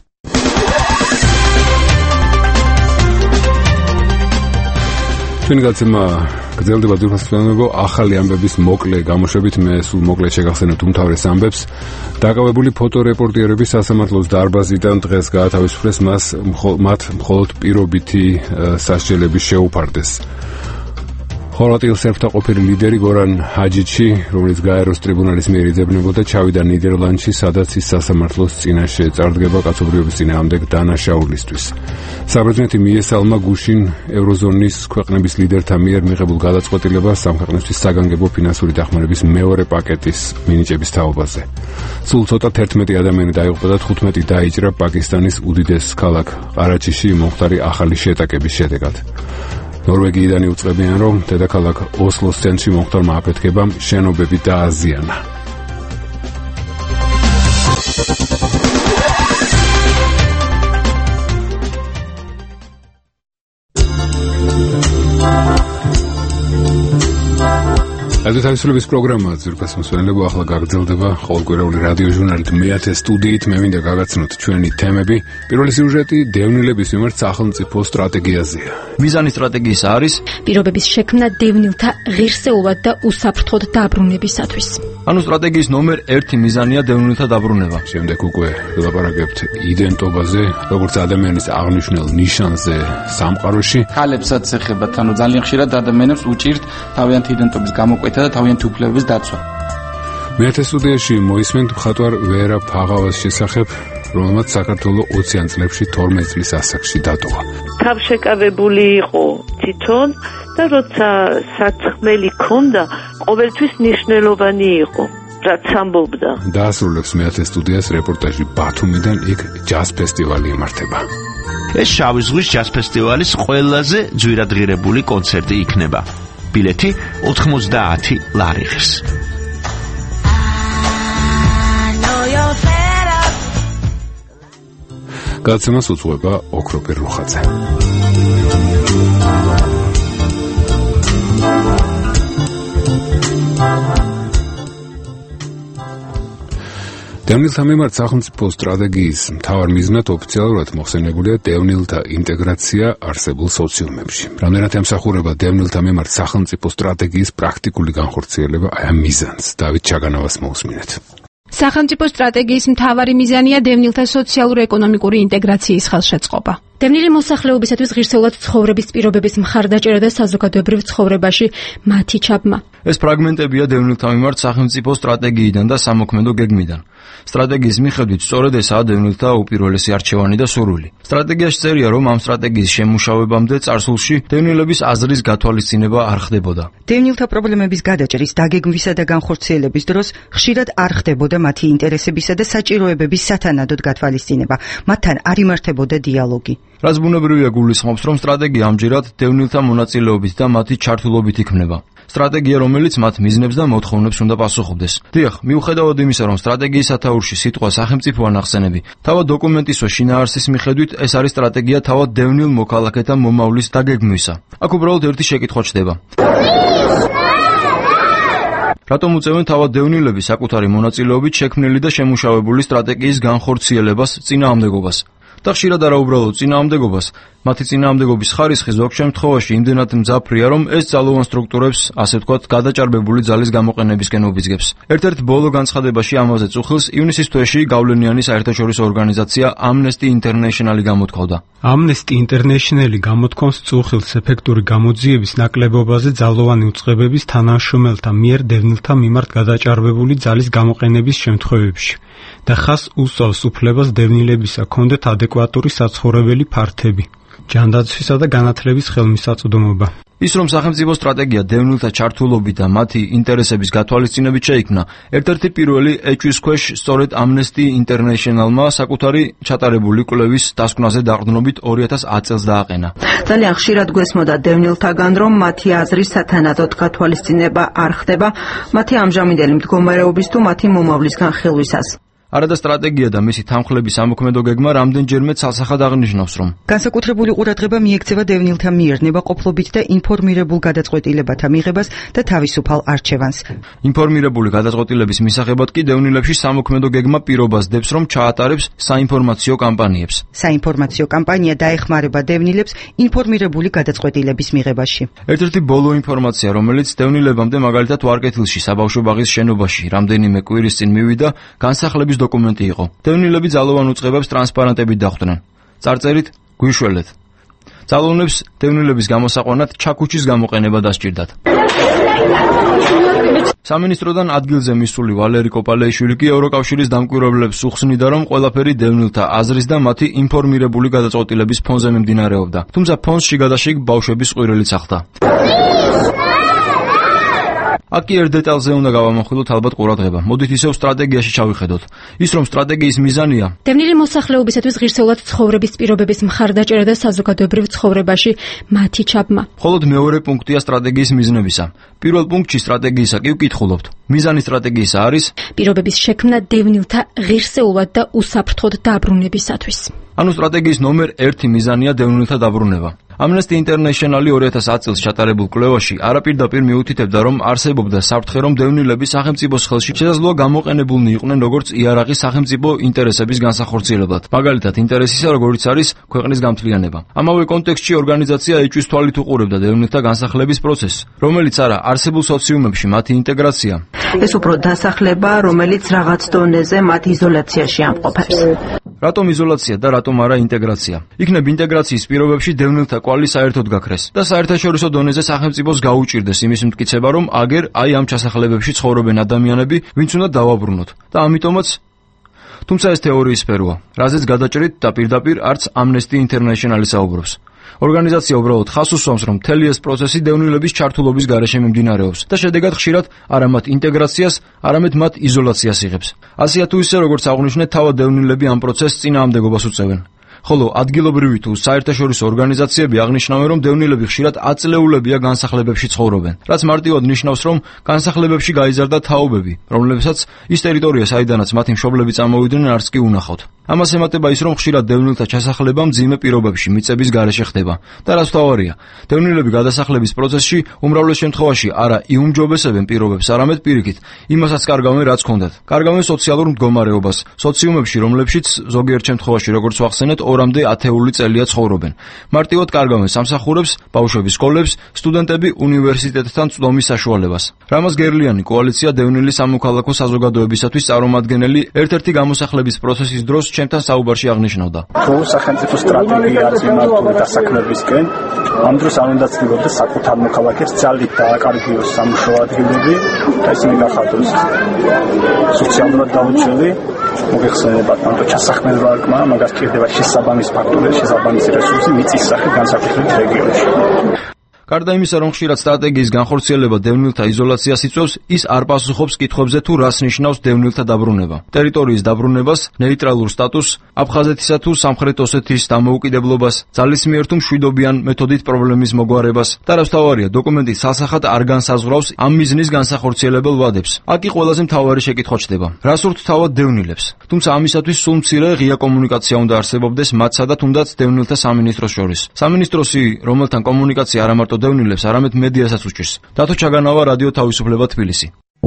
ჩვენი გაცემა გრძელდება ზირფასამსვლელობო ახალი ამბების მოკლე გამოშვებით. მე სულ მოკლედ შეგახსენებთ უმთავრეს ამბებს. დაკავებული ფოტორეპორტიერები სასამართლოს დარბაზიდან დღეს გაათავისუფლეს, მათ მხოლოდ პირობითი სასჯელები შეუფარდეს. ხორვატიელ სერბთა ყოფილი ლიდერი გორან ჰაჯიჩი, რომელიც გაეროს ტრიბუნალის მიერ იძებნებოდა, ჩავიდა ნიდერლანდში, სადაც ის სასამართლოს წინაშე წარდგება კაცობრიობის წინააღმდეგ დანაშაულისთვის. საბერძნეთი მიესალმა გუშინ ევროზონის ქვეყნების ლიდერთა მიერ მიღებულ გადაწყვეტილებას ამ ქვეყნისთვის საგანგებო ფინანსური დახმარების მეორე პაკეტის მინიჭების თაობაზე. სულ ცოტა 11 ადამიანი დაიღუპა და 15 დაიჭრა პაკისტანის უდიდეს ქალაქ ყარაჩიში მომხდარი ახალი შეტაკების შედეგად. ნორვეგიიდან იუწყებიან, რომ დედაქალაქ ოსლოს ცენტრში მომხდარმა აფეთქებამ შენობები დააზიანა. თავისუფლების პროგრამა ზირფასმსვლელობო ახლა გაგრძელდება ყოველკვირეული რადიო ჟურნალით მეათე სტუდიით. მე მინდა გაგაცნოთ ჩვენი თემები. პირველი სიუჟეტი დევნილების მიმართ სახელმწიფო სტრატეგიაზეა. მიზანი სტრატეგიის არის პირობების შექმნა დევნილთა ღირსეულად და უსაფრთხოდ დაბრუნებისათვის. ანუ სტრატეგიის ნომერ 1 მიზანია დევნილთა დაბრუნება. შემდეგ უკვე ვილაპარაკებთ იდენტობაზე, როგორც ადამიანის აღნიშნულ ნიშანზე სამყაროში. ხალებსაც ეხებათ, ანუ ძალიან ხშირად ადამიანებს უჭირთ თავიანთი იდენტობის გამოკვეთა და თავიანთი უფლებების დაცვა. მეათე სტუდიაში მოისმენთ მხატვარ ვერა ფაღავას შესახებ, რომელმაც საქართველოს 20-იან წლებში 12 წლის ასაკში დატოვა. თავშეკავებული იყო თვითონ და როცა საცხმელი ქონდა, ყოველთვის მნიშვნელოვანი იყო, რაც ამბობდა. დაასრულებს მეათე სტუდიას რეპორტაჟი ბათუმიდან, იქ ჯაზ ფესტივალი იმართება. ეს შავი ზღვის ჯაზ ფესტივალის ყველაზე ძვირადღირებული კონცერტი იქნება. ბილეთი 90 ლარიხს. გადაცემას უძღვება ოქროპირ რუხაძე. დევნილთა მიმართ სახელმწიფო სტრატეგიის მთავარ მიზნად ოფიციალურად მოხსენებულია დევნილთა ინტეგრაცია არსებულ სოციუმებში. რამდენად ემსახურება დევნილთა მიმართ სახელმწიფო სტრატეგიის პრაქტიკული განხორციელება აი ამ მიზანს? დავით ჩაგანავას მოусმინეთ. სახელმწიფო სტრატეგიის მთავარი მიზანია დევნილთა სოციალურ-ეკონომიკური ინტეგრაციის ხელშეწყობა. დევნილი მოსახლეობისათვის ღირსეულად ცხოვრების პირობების მხარდაჭერა და საზოგადოებრივ ცხოვრებაში მათი ჩაბმა. ეს ფრაგმენტებია დევნილთა მიმართ სახელმწიფო სტრატეგიიდან და სამოქმედო გეგმიდან. სტრატეგიის მიხედვით სწორედ ესაა დევნილთა უპირველესი არჩევანი და სურვილი. სტრატეგიაში წერია, რომ ამ სტრატეგიის შემუშავებამდე წარსულში დევნილების აზრის გათვალისწინება არ ხდებოდა. დევნილთა პრობლემების გადაჭრის, დაგეგმვისა და განხორციელების დროს ხშირად არ ხდებოდა მათი ინტერესებისა და საჭიროებების სათანადოდ გათვალისწინება. მათთან არ იმართებოდა დიალოგი. რაც ბუნებრივია გულისხმობს, რომ სტრატეგია ამჯერად დევნილთა მონაწილეობით და მათი ჩართულობით იქმნება. სტრატეგია, რომელიც მათ მიზნებს და მოთხოვნებს უნდა პასუხობდეს. დიახ, მიუხედავად იმისა, რომ სტრატეგიის სათაურში სიტყვა სახელმწიფოა ნახსენები, თავად დოკუმენტისო შინაარსის მიხედვით ეს არის სტრატეგია თავად დევნილ მოქალაქეთა მომავლის დაგეგმვისა. აქ უბრალოდ ერთი შეკითხვა ჩდება. რატომ უწევენ თავად დევნილები საკუთარი მონაწილეობით შექმნილი და შემუშავებული სტრატეგიის განხორციელებას წინააღმდეგობას? და ხშირად არა უბრალოდ წინააღმდეგობას, მათი წინააღმდეგობის ხარისხი ზოგ შემთხვევაში იმდენად მძაფრია, რომ ეს ძალოვან სტრუქტურებს, ასე ვთქვათ, გადაჭარბებული ძალის გამოყენებისკენ უბიძგებს. ერთ-ერთ ბოლო განცხადებაში ამაზე წუხილს ივნისის თვეში გავლენიანი საერთაშორისო ორგანიზაცია Amnesty International გამოთქვავდა. Amnesty International გამოთქვამს წუხილს ეფექტური გამოძიების ნაკლებობაზე ძალოვანი უწყებების თანამშრომელთა მიერ დევნილთა მიმართ გადაჭარბებული ძალის გამოყენების შემთხვევებში. და ხას უსვავს უფლებას დევნილებისა კონდეთ ადეკვატური საცხოვრებელი ფართები, ჯანდაცვისა და განათლების ხელმისაწვდომობა. ის რომ სახელმწიფო სტრატეგია დევნილთა ჩართულობით და მათი ინტერესების გათვალისწინებით შეიქმნა, ერთ-ერთი პირველი ეჭვის ქვეშ სწორედ Amnesty International-მა საკუთარი ჩატარებული კვლევის დასკვნაზე დაყრდნობით 2010 წელს დააყენა. ძალიან ხშირად გვესმოდა დევნილთაგან, რომ მათი აზრის სათანადოდ გათვალისწინება არ ხდება მათი ამჟამინდელი მდგომარეობის თუ მათი მომავლისგან ხილვისას. არადა სტრატეგია და მისი თანხლების სამოქმედო გეგმა რამდენჯერმე ცალსახად აღნიშნავს, რომ განსაკუთრებული ყურადღება მიექცევა დევნილთა მიერ ნებაყოფლობით და ინფორმირებულ გადაწყვეტილებათა მიღებას და თავისუფალ არჩევანს. ინფორმირებული გადაწყვეტილების მისაღებად კი დევნილებში სამოქმედო გეგმა პირობას დებს, რომ ჩაატარებს საინფორმაციო კამპანიებს. საინფორმაციო კამპანია დაეხმარება დევნილებს ინფორმირებული გადაწყვეტილების მიღებაში. ერთ-ერთი ბოლო ინფორმაცია, რომელიც დევნილებამდე მაგალითად ვარკეთილში საბავშვო ბაღის შენობაში რამდენიმე კვირის წინ მივიდა, განსახლების დოკუმენტი იყო. დევნილები ძალოვან უწყებებს ტრანსპარენტებით დახვდნენ. წარწერით გვიშველეთ. ძალოვნებს დევნილების გამოსაყვანად ჩაქუჩის გამოყენება დასჭირდათ. სამინისტროდან ადგილზე მისული ვალერი კოპალეიშვილი კი ევროკავშირის დამკვირვებლებს უხსნიდა, რომ ყველაფერი დევნილთა აზრის და მათი ინფორმირებული გადაწყვეტილების ფონზე მიმდინარეობდა. თუმცა ფონს შიგადაშიგ ბავშვების ყვირილიც ახლდა. აქ ერთ დეტალზე უნდა გავამახვილოთ ალბათ ყურადღება. მოდით ისევ სტრატეგიაში ჩავიხედოთ. ის რომ სტრატეგიის მიზანია დევნილი მოსახლეობისათვის ღირსეულად ცხოვრების პირობების მხარდაჭერა და საზოგადოებრივ ცხოვრებაში მათი ჩაბმა. მხოლოდ მეორე პუნქტია სტრატეგიის მიზნებისა. პირველ პუნქტში სტრატეგიისა კი ვკითხულობთ. მიზანი სტრატეგიისა არის პირობების შექმნა დევნილთა ღირსეულად და უსაფრთხოდ დაბრუნებისათვის. ანუ სტრატეგიის ნომერ 1 მიზანია დევნილთა დაბრუნება. Amnesty International 2010 წელს ჩატარებულ კვლევაში არაპირდაპირ მიუთითებდა, რომ არსებობდა საფრთხე, რომ დევნილები სახელმწიფოს ხელში შესაძლოა გამოყენებულნი იყვნენ როგორც იარაღი სახელმწიფო ინტერესების განსახორციელებლად. მაგალითად, ინტერესისა, როგორიც არის ქვეყნის გამთლიანება. ამავე კონტექსტში ორგანიზაცია ეჭვის თვალით უყურებდა დევნილთა განსახლების პროცესს, რომელიც არა არსებულ სოციუმებში მათი ინტეგრაცია. ეს უფრო დასახლება, რომელიც რაღაც დონეზე მათ იზოლაციაში ამყოფებს. რატომ იზოლაცია და რატომ არა ინტეგრაცია? იქნებ ინტეგრაციის პირობებში დევნილთა კვალი საერთოდ გაქრეს და საერთაშორისო დონეზე სახელმწიფოს გაუჭირდეს იმის მტკიცება, რომ აგერ აი ამ ჩასახლებებში ცხოვრობენ ადამიანები, ვინც უნდა დავაბრუნოთ. და ამიტომაც თუმცა ეს თეორიის სფეროა, რაზეც გადაჭრით და პირდაპირ არც Amnesty International საუბრობს. ორგანიზაცია უბრალოდ ხას უსვამს, რომ მთელი ეს პროცესი დევნილების ჩართულობის გარეშე მიმდინარეობს და შედეგად ხშირად არა მათ ინტეგრაციას, არამედ მათ იზოლაციას იღებს. ასეა თუ ისე, როგორც აღნიშნეთ, თავად დევნილები ამ პროცესს წინააღმდეგობას უწევენ. ხოლო ადგილობრივი თუ საერთაშორისო ორგანიზაციები აღნიშნავენ, რომ დევნილები ხშირად აწლეულებია განსახლებებში ცხოვრობენ, რაც მარტივად ნიშნავს, რომ განსახლებებში გაიზარდა თაობები, რომლებსაც ის ტერიტორია, საიდანაც მათი მშობლები წამოვიდნენ, არც კი უნახავთ. ამას ემატება ის, რომ ხშირად დევნილთა ჩასახლება მძიმე პირობებში მიწების გარეშე ხდება. და რაც თავარია, დევნილები გადასახლების პროცესში უმრავლეს შემთხვევაში არა იუმჯობესებენ პირობებს, არამედ პირიქით იმასაც კარგავენ, რაც ჰქონდათ. კარგავენ სოციალურ მდგომარეობას, სოციუმებში, რომლებშიც ზოგიერთ შემთხვევაში, როგორც ვახსენეთ, 2-მდე ათეული წელია ცხოვრობენ. მარტივად კარგავენ სამსახურებს, ბავშვების სკოლებს, სტუდენტები უნივერსიტეტთან წვდომის საშუალებას. რამაზ გერლიანი, კოალიცია დევნილი სამოქალაქო საზოგადოებისათვის წარმომადგენელი, ერთ-ერთი გამოსახლების პროცესის დროს ჩემთან საუბარში აღნიშნავდა. თუ სახელმწიფო სტრატეგია არის მიმართული დასაქმებისკენ, ამ დროს არ უნდა ცდილობდეს საკუთარ მოქალაქეს ძალით დააკარგიოს სამუშაო ადგილები და ისინი გახადოს სოციალურად დაუცველი. მოგეხსენებათ, რომ ჩასახმელვარკმა მაგას ჭირდება შესაბამის ფაქტორები, შესაბამის რესურსი მიწის სახით განსაკუთრებით რეგიონში. გარდა იმისა, რომ ხშირად სტრატეგიის განხორციელება დევნილთა იზოლაციას იწვევს, ის არ პასუხობს კითხვებზე, თუ რას ნიშნავს დევნილთა დაბრუნება. ტერიტორიის დაბრუნებას, ნეიტრალურ სტატუსს, აფხაზეთისა თუ სამხრეთ ოსეთის დამოუკიდებლობას, ძალისმიერ თუ მშვიდობიან მეთოდით პრობლემის მოგვარებას და რაც თავარია, დოკუმენტი სასახად არ განსაზღვრავს ამ მიზნის განსახორციელებელ ვადებს. აქ კი ყველაზე მთავარი შეკითხვა ჩდება. რას ურთ თავად დევნილებს? თუმცა ამისათვის სულ მცირე ღია კომუნიკაცია უნდა არსებობდეს მათსა და თუნდაც დევნილთა სამინისტროს შორის. სამინისტროსი, რომელთან კომუნიკაცია არა მარტო დევნილებს, არამედ მედიასაც უჭირს. დათო ჩაგანავა, რადიო თავისუფლება, თბილისი.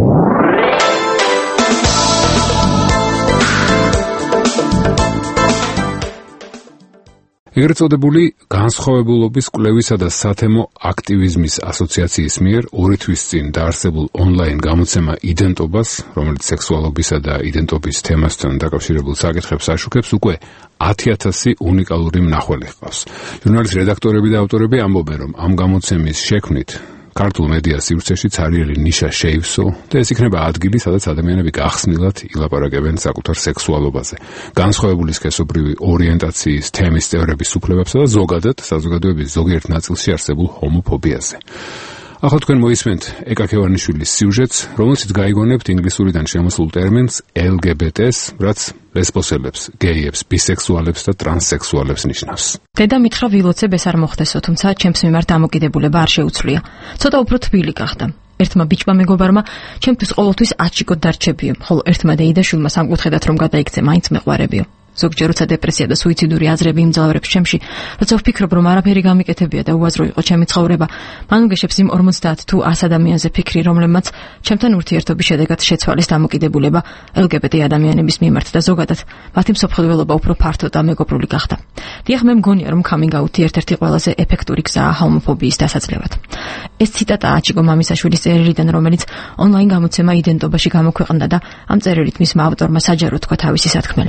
ეგრეთ წოდებული განსხვავებულობის კვლევისა და სათემო აქტივიზმის ასოციაციის მიერ 2 თვის წინ დაარსებულ ონლაინ გამოცემა იდენტობას, რომელიც სექსუალობისა და იდენტობის თემასთან დაკავშირებულ საკითხებს აშუქებს, უკვე 10,000 უნიკალური მნახველი ჰყავს. ჟურნალის რედაქტორები და ავტორები ამბობენ, რომ ამ გამოცემის შექმნით ქართულ მედიას სივრცეში ცარიელი ნიშა შეივსო და ეს იქნება ადგილი, სადაც ადამიანები გახსნილად ილაპარაკებენ საკუთარ სექსუალობაზე, განსხვავებული სქესობრივი ორიენტაციის თემის წევრების უფლებებსა და ზოგადად საზოგადოების ზოგიერთ ნაწილში არსებულ ჰომოფობიაზე. ახლა თქვენ მოისმენთ ეკა ქევარნიშვილის სიუჟეტს, რომელშიც გაიგონებთ ინგლისურიდან შემოსულ ტერმინს LGBT-ს, რაც ლესბოსელებს, გეიებს, ბისექსუალებს და ტრანსსექსუალებს ნიშნავს. დედა მითხრა ვილოცებ ეს არ მოხდესო, თუმცა ჩემს მიმართ დამოკიდებულება არ შეუცვლია. ცოტა უფრო თბილი გახდა. ერთმა ბიჭმა მეგობარმა ჩემთვის ყოველთვის აჩიკოდ დარჩებიო, ხოლო ერთმა დეიდაშვილმა სამკუთხედად რომ გადაიქცე, მაინც მეყვარებიო. ზოგჯერ როცა დეპრესია და სუიციდური აზრები იმძლავრებს ჩემში, როცა ვფიქრობ, რომ არაფერი გამიკეთებია და უაზრო იყო ჩემი ცხოვრება, მან უგეშებს იმ 50 თუ 100 ადამიანზე ფიქრი, რომლებმაც ჩემთან ურთიერთობის შედეგად შეცვალეს დამოკიდებულება LGBT ადამიანების მიმართ და ზოგადად მათი მსოფლმხედველობა უფრო ფართო და მეგობრული გახდა. დიახ, მე მგონია, რომ coming out-ი ერთ-ერთი ყველაზე ეფექტური გზაა ჰომოფობიის დასაძლევად. ეს ციტატაა აჩიკო მამისაშვილის წერილიდან, რომელიც ონლაინ გამოცემა იდენტობაში გამოქვეყნდა და ამ წერილით მისმა ავტორმა საჯარო თქვა თავისი სათქმელი.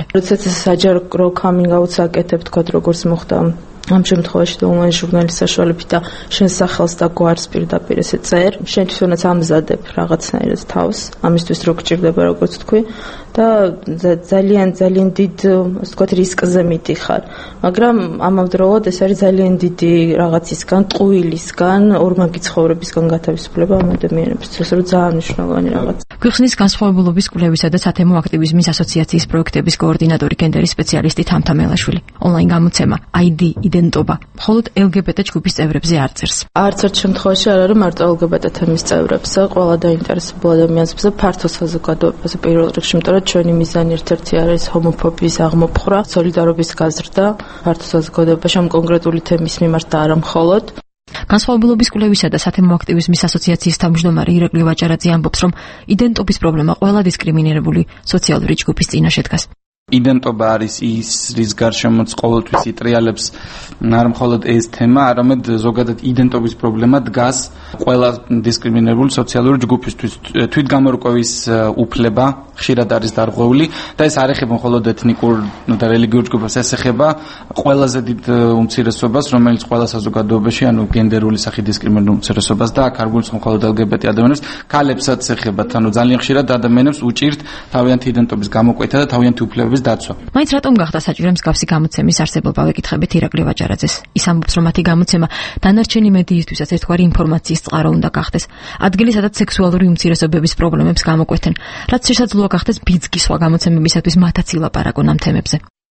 საჯარო coming out-ს აკეთებ, თქვა როგორც მოხდა ამ შემთხვევაში და ონლაინ ჟურნალის საშუალებით და შენ სახელს და გვარს პირდაპირ ესე წერ, შენ თვითონაც ამზადებ რაღაცნაირად თავს, ამისთვის რო გჭირდება როგორც თქვი და ძალიან დიდ, ასე ვთქვათ, რისკზე მიდიხარ. მაგრამ ამავდროულად ეს არის ძალიან დიდი რაღაცისგან, ტყუილისგან, ორმაგი ცხოვრებისგან გათავისუფლება ამ ადამიანებისთვის, რომ ძალიან მნიშვნელოვანი რაღაც. გვიხსნის განსხვავებულობის კვლევისა და სათემო აქტივიზმის ასოციაციის პროექტების კოორდინატორი გენდერის სპეციალისტი თამთა მელაშვილი. ონლაინ გამოცემა ID იდენტობა მხოლოდ LGBT ჯგუფის წევრებზე არ წერს. არც ერთ შემთხვევაში არ არის მარტო LGBT თემის წევრებზე, ყველა დაინტერესებულ ადამიანებზე, ფართო საზოგადოებაზე პირველ რიგში, იმიტომ რომ ჩვენი მიზანი ერთ-ერთი არის ჰომოფობიის აღმოფხვრა, სოლიდარობის გაზრდა, ფართო საზოგადოებაში ამ კონკრეტული თემის მიმართ და არა მხოლოდ. განსხვავებულობის კვლევისა და სათემო აქტივიზმის ასოციაციის თავმჯდომარე ირაკლი ვაჭარაძე ამბობს, რომ იდენტობის პრობლემა ყველა დისკრიმინირებული სოციალური ჯგუფის წინაშე დგას. იდენტობა არის ის, რის გარშემოც ყოველთვის იტრიალებს არ მხოლოდ ეს თემა, არამედ ზოგადად იდენტობის პრობლემა დგას ყველა დისკრიმინირებული სოციალური ჯგუფისთვის. თვითგამორკვევის უფლება ხშირად არის დარღვეული და ეს არ ეხება მხოლოდ ეთნიკურ და რელიგიურ ჯგუფებს, ეს ეხება ყველაზე დიდ უმცირესობას, რომელიც ყველა საზოგადოებაში, ანუ გენდერული სახით დისკრიმინირებულ უმცირესობას და აქ არ გულისხმობ მხოლოდ LGBT ადამიანებს, ქალებსაც ეხებათ, ანუ ძალიან ხშირად ადამიანებს უჭირთ თავიანთი იდენტობის გამოკვეთა და თავიანთი უფლებების დაცვა. მაინც რატომ გახდა საჭირო მსგავსი გამოცემის არსებობა, ვეკითხებით ირაკლი ვაჭარაძეს. ის ამბობს, რომ მათი გამოცემა დანარჩენი მედიისთვისაც ერთგვარი ინფორმაციის წყარო უნდა გახდეს. ადგილი, სადაც სექსუალური უმცირესობების პრობლემებს გამოკვეთენ, რაც შესაძლოა გახდეს ბიძგი სხვა გამოცემებისათვის მათაც ილაპარაკონ ამ თემებზე.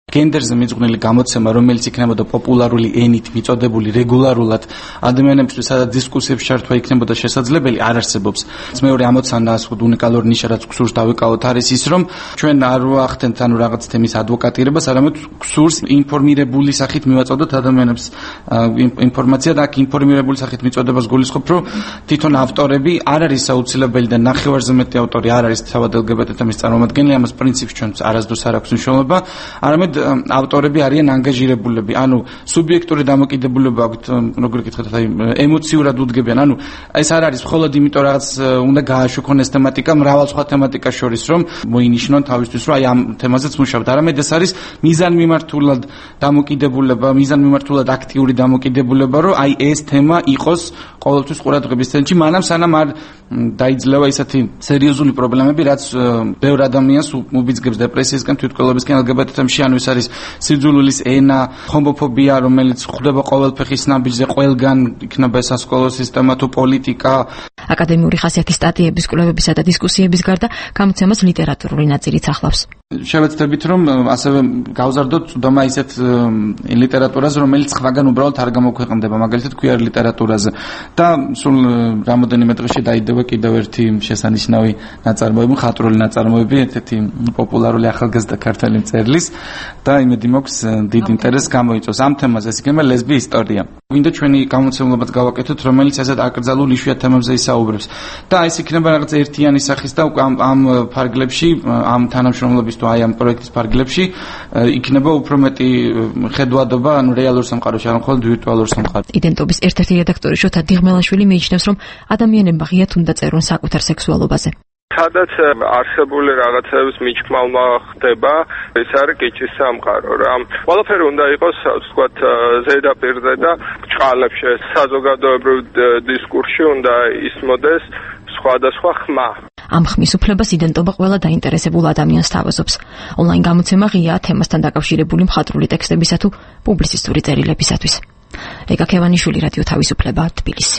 გენდერზე მიძღვნილი გამოცემა, რომელიც იქნებოდა პოპულარული ენით მიწოდებული რეგულარულად ადამიანებისთვის, სადაც დისკუსიებში ჩართვა იქნებოდა შესაძლებელი, არ არსებობს. მეორე ამოცანა ასეთ უნიკალური ნიშა, რაც გსურს დავიკავოთ, არის ის, რომ ჩვენ არ ვახდენთ ანუ რაღაც თემის ადვოკატირებას, არამედ გსურს ინფორმირებული სახით მივაწოდოთ ადამიანებს ინფორმაცია და აქ ინფორმირებული სახით მიწოდებას გულისხმობ, რომ თვითონ ავტორები არ არის აუცილებელი და ნახევარზე მეტი ავტორი არ არის თავად LGBT თემის წარმომადგენელი, ამას პრინციპში ჩვენ არასდროს არ აქვს მნიშვნელობა, არამედ ავტორები არიან ანგაჟირებულები, ანუ სუბიექტური დამოკიდებულება აქვთ, როგორ გითხრათ, აი ემოციურად უდგებიან, ანუ ეს არ არის მხოლოდ იმიტომ რაღაც უნდა გააშუქონ ეს თემატიკა მრავალ სხვა თემატიკას შორის, რომ მოინიშნონ თავისთვის, რომ აი ამ თემაზეც მუშაობთ, არამედ ეს არის მიზანმიმართულად დამოკიდებულება, მიზანმიმართულად აქტიური დამოკიდებულება, რომ აი ეს თემა იყოს ყოველთვის ყურადღების ცენტრში, მანამ სანამ არ დაიძლევა ისეთი სერიოზული პრობლემები, რაც ბევრ ადამიანს უბიძგებს დეპრესიისგან, თვითმკვლელობისგან, LGBT თემში, ანუ ეს არის სიძულვილის ენა, ჰომოფობია, რომელიც ხვდება ყოველ ფეხის ნაბიჯზე, ყველგან, იქნება ეს სასკოლო სისტემა თუ პოლიტიკა. აკადემიური ხასიათის სტატიების, კვლევებისა და დისკუსიების გარდა გამოცემას ლიტერატურული ნაწილიც ახლავს. შევეცდებით, რომ ასევე გავზარდოთ წვდომა ისეთ ლიტერატურაზე, რომელიც სხვაგან უბრალოდ არ გამოქვეყნდება, მაგალითად queer ლიტერატურაზე. და სულ რამოდენიმე დღეში დაიდება კიდევ ერთი შესანიშნავი ნაწარმოები, მხატვრული ნაწარმოები, ერთ-ერთი პოპულარული ახალგაზრდა ქართველი მწერლის და იმედი მაქვს დიდ ინტერესს გამოიწვევს ამ თემაზე, ეს იქნება ლესბი ისტორია. ვინდა ჩვენი გამოცემულობაც გავაკეთოთ, რომელიც ასეთ აკრძალულ იშვიათ თემებზე ისაუბრებს. და ეს იქნება რაღაც ერთიანი სახის და ამ ფარგლებში, ამ თანამშრომლობის თუ აი ამ პროექტის ფარგლებში იქნება უფრო მეტი ხედვადობა, ანუ რეალურ სამყაროში, არ მხოლოდ ვირტუალურ სამყაროში. იდენტობის ერთ-ერთი რედაქტორი შოთა დიღმელაშვილი მიიჩნევს, რომ ადამიანებმა ღიად უნდა წერონ საკუთარ სექსუალობაზე. სადაც არსებული რაღაცების მიჭკმალმა ხდება, ეს არის კიჩის სამყარო რა. ყველაფერი უნდა იყოს, ვთქვათ, ზედაპირზე და ბრჭყალებში, საზოგადოებრივ დისკურსში უნდა ისმოდეს სხვადასხვა ხმა. ამ ხმის უფლებას იდენტობა ყველა დაინტერესებულ ადამიანს თავაზობს. ონლაინ გამოცემა ღიაა თემასთან დაკავშირებული მხატვრული ტექსტებისა თუ პუბლიცისტური წერილებისათვის. ეკა ქევანიშვილი, რადიო თავისუფლება, თბილისი.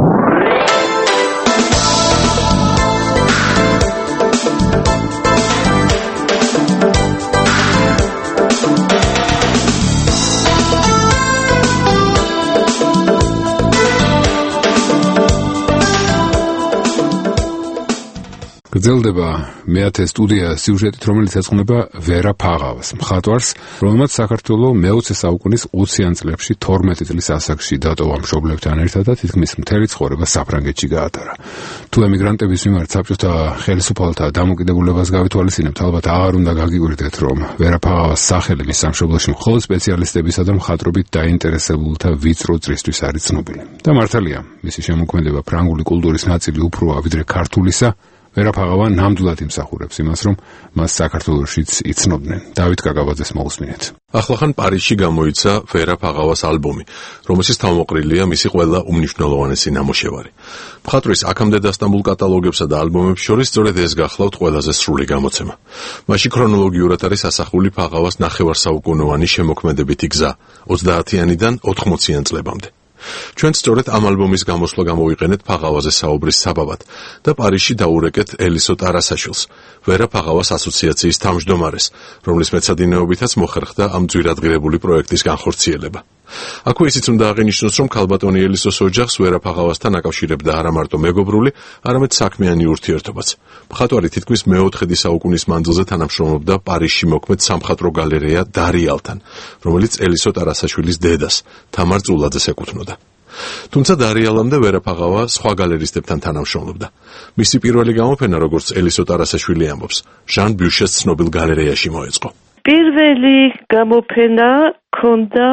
გრძელდება მეათე სტუდია სიუჟეტით, რომელიც ეძღვნება ვერა ფაღავას, მხატვარს, რომელმაც საქართველოს მე-20 საუკუნის 20-იან წლებში 12 წლის ასაკში დატოვა მშობლებთან ერთად და თითქმის მთელი ცხოვრება საფრანგეთში გაატარა. თუ ემიგრანტების მიმართ საბჭოთა ხელისუფალთა დამოკიდებულებას გავითვალისწინებთ, ალბათ აღარ უნდა გაგიკვირდეთ, რომ ვერა ფაღავას სახელი მის სამშობლოში მხოლოდ სპეციალისტებისა და მხატვრობით დაინტერესებულთა ვიწრო წრისთვის არის ცნობილი. და მართალია, მისი შემოქმედება ფრანგული კულტურის ნაწილი უფროა ვიდრე ქართულისა. ვერა ფაღავა ნამდვილად იმსახურებს იმას, რომ მას საქართველოშიც იცნობდნენ. დავით კაკაბაძეს მოусმინეთ. ახლახან პარიზში გამოიცა ვერა ფაღავას ალბომი, რომელშიც თავმოყრილია მისი ყველა უმნიშვნელოვანესი ნამუშევარი. მხატვრის აქამდე დასტამბულ კატალოგებსა და ალბომებს შორის სწორედ ეს გახლავთ ყველაზე სრული გამოცემა. მასში ქრონოლოგიურად არის ასახული ფაღავას ნახევარსაუკუნოვანი შემოქმედებითი გზა 30-იანიდან 80-იან წლებამდე. ჩვენ სწორედ ამ ალბომის გამოსვლა გამოვიყენეთ ფაღავაზე საუბრის საბაბად და პარიზში დაურეკეთ ელისო ტარასაშვილს, ვერა ფაღავას ასოციაციის თავმჯდომარეს, რომლის მეცადინეობითაც მოხერხდა ამ ძვირადღირებული პროექტის განხორციელება. აქვე ისიც უნდა აღინიშნოს, რომ ქალბატონი ელისოს ოჯახს ვერა ფაღავასთან აკავშირებდა არა მარტო მეგობრული, არამედ საქმიანი ურთიერთობაც. მხატვარი თითქმის მე-4 საუკუნის მანძილზე თანამშრომლობდა პარიზში მოქმედ სამხატვრო გალერეა დარიალთან, რომელიც ელისო ტარასაშვილის დედას, თამარ წულაძეს ეკუთვნოდა. თუმცა დარიალამდე ვერა ფაღავა სხვა გალერისტებთან თანამშრომლობდა. მისი პირველი გამოფენა, როგორც ელისო ტარასაშვილი ამბობს, ჟან ბიუშეს ცნობილ გალერეაში მოეწყო. პირველი გამოფენა ქონდა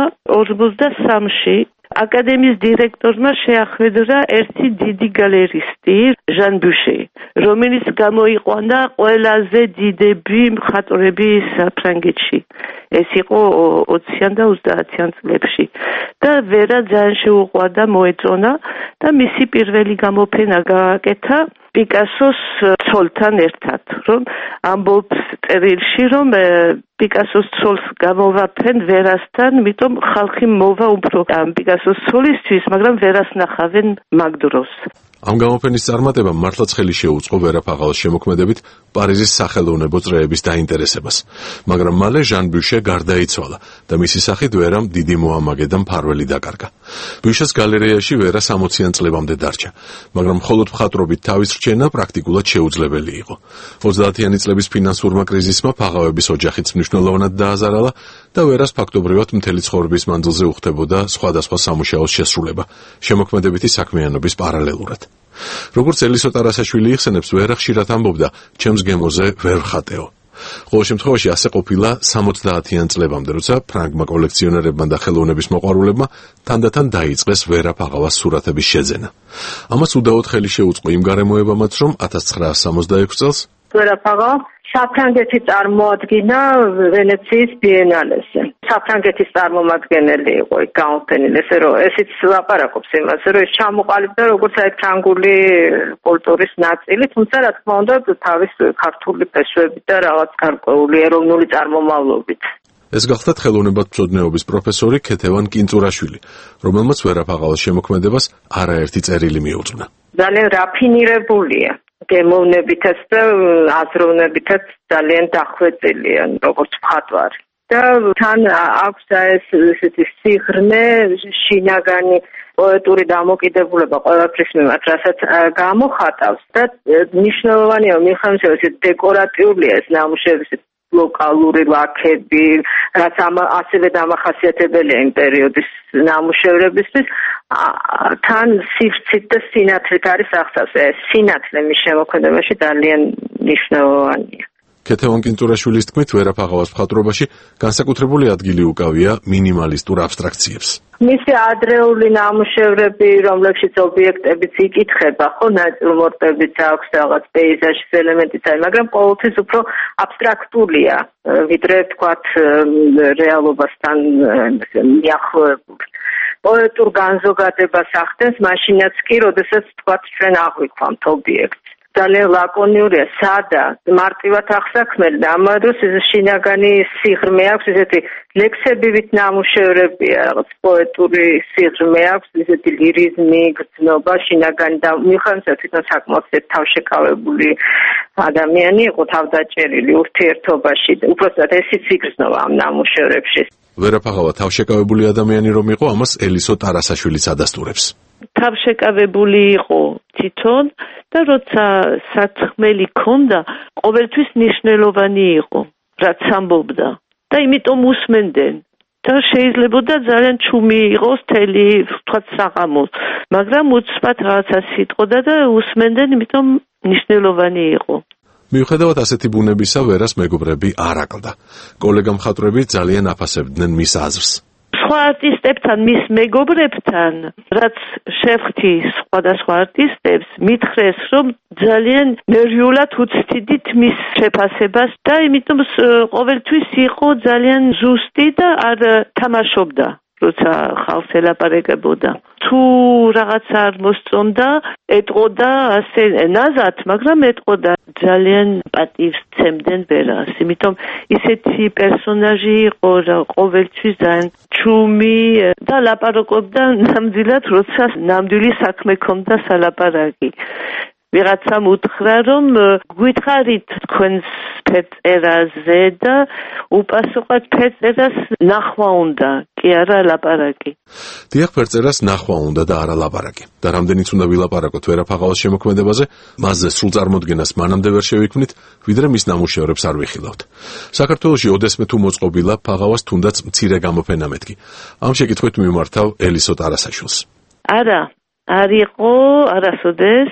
43-ში. აკადემიის დირექტორმა შეახვედრა ერთი დიდი გალერისტი, ჟან ბიუშე, რომელიც გამოიყვანა ყველაზე დიდები მხატვრები საფრანგეთში. ეს იყო 20-იან და 30-იან წლებში. და ვერა ძალიან შეუყვარდა, მოეწონა და მისი პირველი გამოფენა გააკეთა პიკასოს ცოლთან ერთად, რომ ამბობს წერილში, რომ პიკასოს ცოლს გამოვაფენ ვერასთან, მიტომ ხალხი მოვა უფრო ამ პიკასოს ცოლისთვის, მაგრამ ვერას ნახავენ მაგ დროს. ამ გამოფენის წარმატებამ მართლაც ხელი შეუწყო ვერა ფაღაოს შემოქმედებით პარიზის სახელოვნებო წრეების დაინტერესებას, მაგრამ მალე ჟან ბუშე გარდაიცვალა და მისი სახით ვერამ დიდი მოამაგე და მფარველი დაკარგა. ბუშეს გალერეაში ვერა 60-იან წლებამდე დარჩა, მაგრამ მხოლოდ მხატვრობით თავის რჩენა პრაქტიკულად შეუძლებელი იყო. 30-იანი წლების ფინანსურმა კრიზისმა ფაღავების ოჯახიც მნიშვნელოვნად დააზარალა და ვერას ფაქტობრივად მთელი ცხოვრების მანძილზე უხდებოდა სხვადასხვა სამუშაოს შესრულება, შემოქმედებითი საქმიანობის პარალელურად. როგორც ელისო ტარასაშვილი იხსენებს, ვერა ხშირად ამბობდა, ჩემს გემოზე ვერ ვხატეო. ყოველ შემთხვევაში ასე ყოფილა 70-იან წლებამდე, როცა ფრანგმა კოლექციონერებმა და ხელოვნების მოყვარულებმა თანდათან დაიწყეს ვერა ფაღავას სურათების შეძენა. ამას უდაოდ ხელი შეუწყო იმ გარემოებამაც, რომ 1966 წელს ვერა ფაღავა საფრანგეთი წარმოადგინა ვენეციის ბიენალეზე. საფრანგეთის წარმომადგენელი იყო იქ გამოფენილი, ესე რომ ესიც ლაპარაკობს იმაზე, რომ ეს ჩამოყალიბდა როგორც აი ფრანგული კულტურის ნაწილი, თუმცა რა თქმა უნდა თავის ქართული ფესვებით და რაღაც გარკვეული ეროვნული წარმომავლობით. ეს გახლდათ ხელოვნებათმცოდნეობის პროფესორი ქეთევან კინწურაშვილი, რომელმაც ვერა ფაღაოს შემოქმედებას არაერთი წერილი მიუძღვნა. ძალიან რაფინირებულია. გემოვნებითაც და აზროვნებითაც ძალიან დახვეწილია როგორც მხატვარი. და თან აქვს ეს ესეთი სიღრმე, შინაგანი პოეტური დამოკიდებულება ყველაფრის მიმართ, რასაც გამოხატავს და მნიშვნელოვანია მიხედავთ ეს დეკორატიულია ეს ნამუშევარი ლოკალური ლაქები, რაც ასევე დამახასიათებელია იმ პერიოდის ნამუშევრებისთვის, თან სივრცით და სინათლით არის აღსავსე. სინათლე მის შემოქმედებაში ძალიან მნიშვნელოვანია. ქეთევან კინწურაშვილის თქმით, ვერა ფაღავას მხატვრობაში განსაკუთრებული ადგილი უკავია მინიმალისტურ აბსტრაქციებს. მისი ადრეული ნამუშევრები, რომლებშიც ობიექტებიც იკითხება, ხო, ნაწილმორტებიც აქვს რაღაც პეიზაჟის ელემენტიც არის, მაგრამ ყოველთვის უფრო აბსტრაქტულია, ვიდრე თქვათ რეალობასთან მიახლოებული. პოეტურ განზოგადებას ახდენს, მაშინაც კი, როდესაც თქვათ ჩვენ აღვიქვამთ ობიექტს. ძალიან ლაკონიურია, სადა, მარტივად აღსაქმელი და ამ დროს ეს შინაგანი სიღრმე აქვს, ესეთი ლექსებივით ნამუშევრებია, რაღაც პოეტური სიღრმე აქვს, ესეთი ლირიზმი, გრძნობა, შინაგანი და მიხედავთ თვითონ საკმაოდ თავშეკავებული ადამიანი იყო თავდაჭერილი ურთიერთობაში, უბრალოდ ესიც იგრძნობა ამ ნამუშევრებში. ვერა ფაღავა თავშეკავებული ადამიანი რომ იყო, ამას ელისო ტარასაშვილიც ადასტურებს. თავშეკავებული იყო თვითონ და როცა საქმელი ქონდა, ყოველთვის მნიშვნელოვანი იყო, რაც ამბობდა და იმიტომ უსმენდნენ და შეიძლებოდა ძალიან ჩუმი იყოს თელი, ვთქვათ, საღამოს, მაგრამ უცბად რაღაცას იტყოდა და უსმენდნენ, იმიტომ მნიშვნელოვანი იყო. მიუხედავად ასეთი ბუნებისა, ვერას მეგობრები არ აკლდა. კოლეგა მხატვრები ძალიან აფასებდნენ მის აზრს. სხვა არტისტებთან, მის მეგობრებთან, რაც შევხვდი სხვადასხვა არტისტებს, მითხრეს, რომ ძალიან ნერვიულად უცდიდით მის შეფასებას და იმიტომ ყოველთვის იყო ძალიან ზუსტი და არ თამაშობდა, როცა ხალხს ელაპარაკებოდა. თუ რაღაც არ მოსწონდა, ეტყოდა ასე ნაზად, მაგრამ ეტყოდა. ძალიან პატივს ცემდნენ ვერას, იმიტომ ისეთი პერსონაჟი იყო, ყოველთვის ძალიან ჩუმი და ლაპარაკობდა ნამდვილად, როცა ნამდვილი საქმე ქონდა სალაპარაკი. ვიღაცამ უთხრა, რომ გითხარით თქვენს ფერწერაზე და უპასუხოთ ფერწერას ნახვა უნდა, კი არა ლაპარაკი. დიახ, ფერწერას ნახვა უნდა და არა ლაპარაკი. და რამდენიც უნდა ვილაპარაკოთ ვერა ფაღაოს შემოქმედებაზე, მასზე სრულ წარმოდგენას მანამდე ვერ შევიქმნით, ვიდრე მის ნამუშევრებს არ ვიხილავთ. საქართველოში ოდესმე თუ მოწყობილა ფაღავას თუნდაც მცირე გამოფენა მეთქი. ამ შეკითხვით მიმართავ ელისო ტარასაშვილს. არა, არ იყო არასოდეს.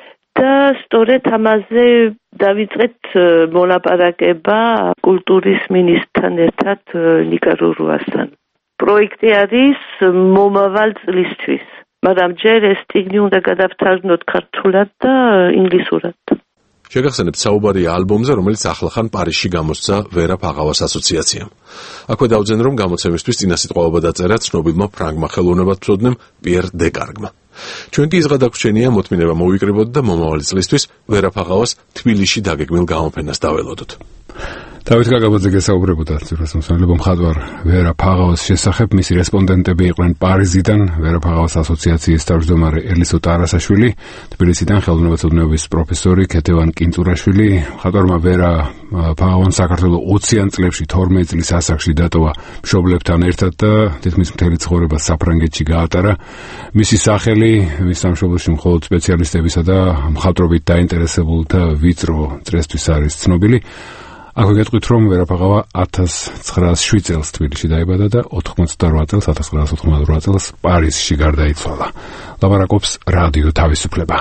და სწორედ ამაზე დავიწყეთ მოლაპარაკება კულტურის მინისტრთან ერთად ნიკარაგუასთან. პროექტი არის მომავალ წლისთვის, მაგრამ ჯერ ეს წიგნი უნდა გადავთარგმნოთ ქართულად და ინგლისურად. შეგახსენებთ საუბარია ალბომზე, რომელიც ახლახან პარიზში გამოსცა ვერა ფაღავას ასოციაციამ. აქვე დავძენ, რომ გამოცემისთვის წინასიტყვაობა დაწერა ცნობილმა ფრანგმა ხელოვნებათმცოდნემ პიერ დეკარგმა. ჩვენ კი იზღა დაგვრჩენია მოთმინება მოვიკრიბოთ და მომავალი წლისთვის ვერა ფაღავას თბილისში დაგეგმილ გამოფენას დაველოდოთ. დავით გაგაბაძე გესაუბრებოდა ძირფასმოსმელებო მხატვარ ვერა ფაღაოს შესახებ. მისი რესპონდენტები იყვნენ პარიზიდან ვერა ფაღაოს ასოციაციის თავმჯდომარე ელისო ტარასაშვილი, თბილისიდან ხელოვნებაცოდნეობის პროფესორი ქეთევან კინწურაშვილი. მხატვარმა ვერა ფაღაოს საქართველოს 20-იან წლებში 12 წლის ასაკში დატოვა მშობლებთან ერთად და თითქმის მთელი ცხოვრება საფრანგეთში გაატარა. მისი სახელი მის სამშობლოში მხოლოდ სპეციალისტებისა და მხატვრობით დაინტერესებულთა ვიწრო წრესთვის არის ცნობილი. აქვე გეტყვით, რომ ვერა ფაღავა 1907 წელს თბილისში დაიბადა და 1988 წელს პარიზში გარდაიცვალა. ლაპარაკობს რადიო თავისუფლება.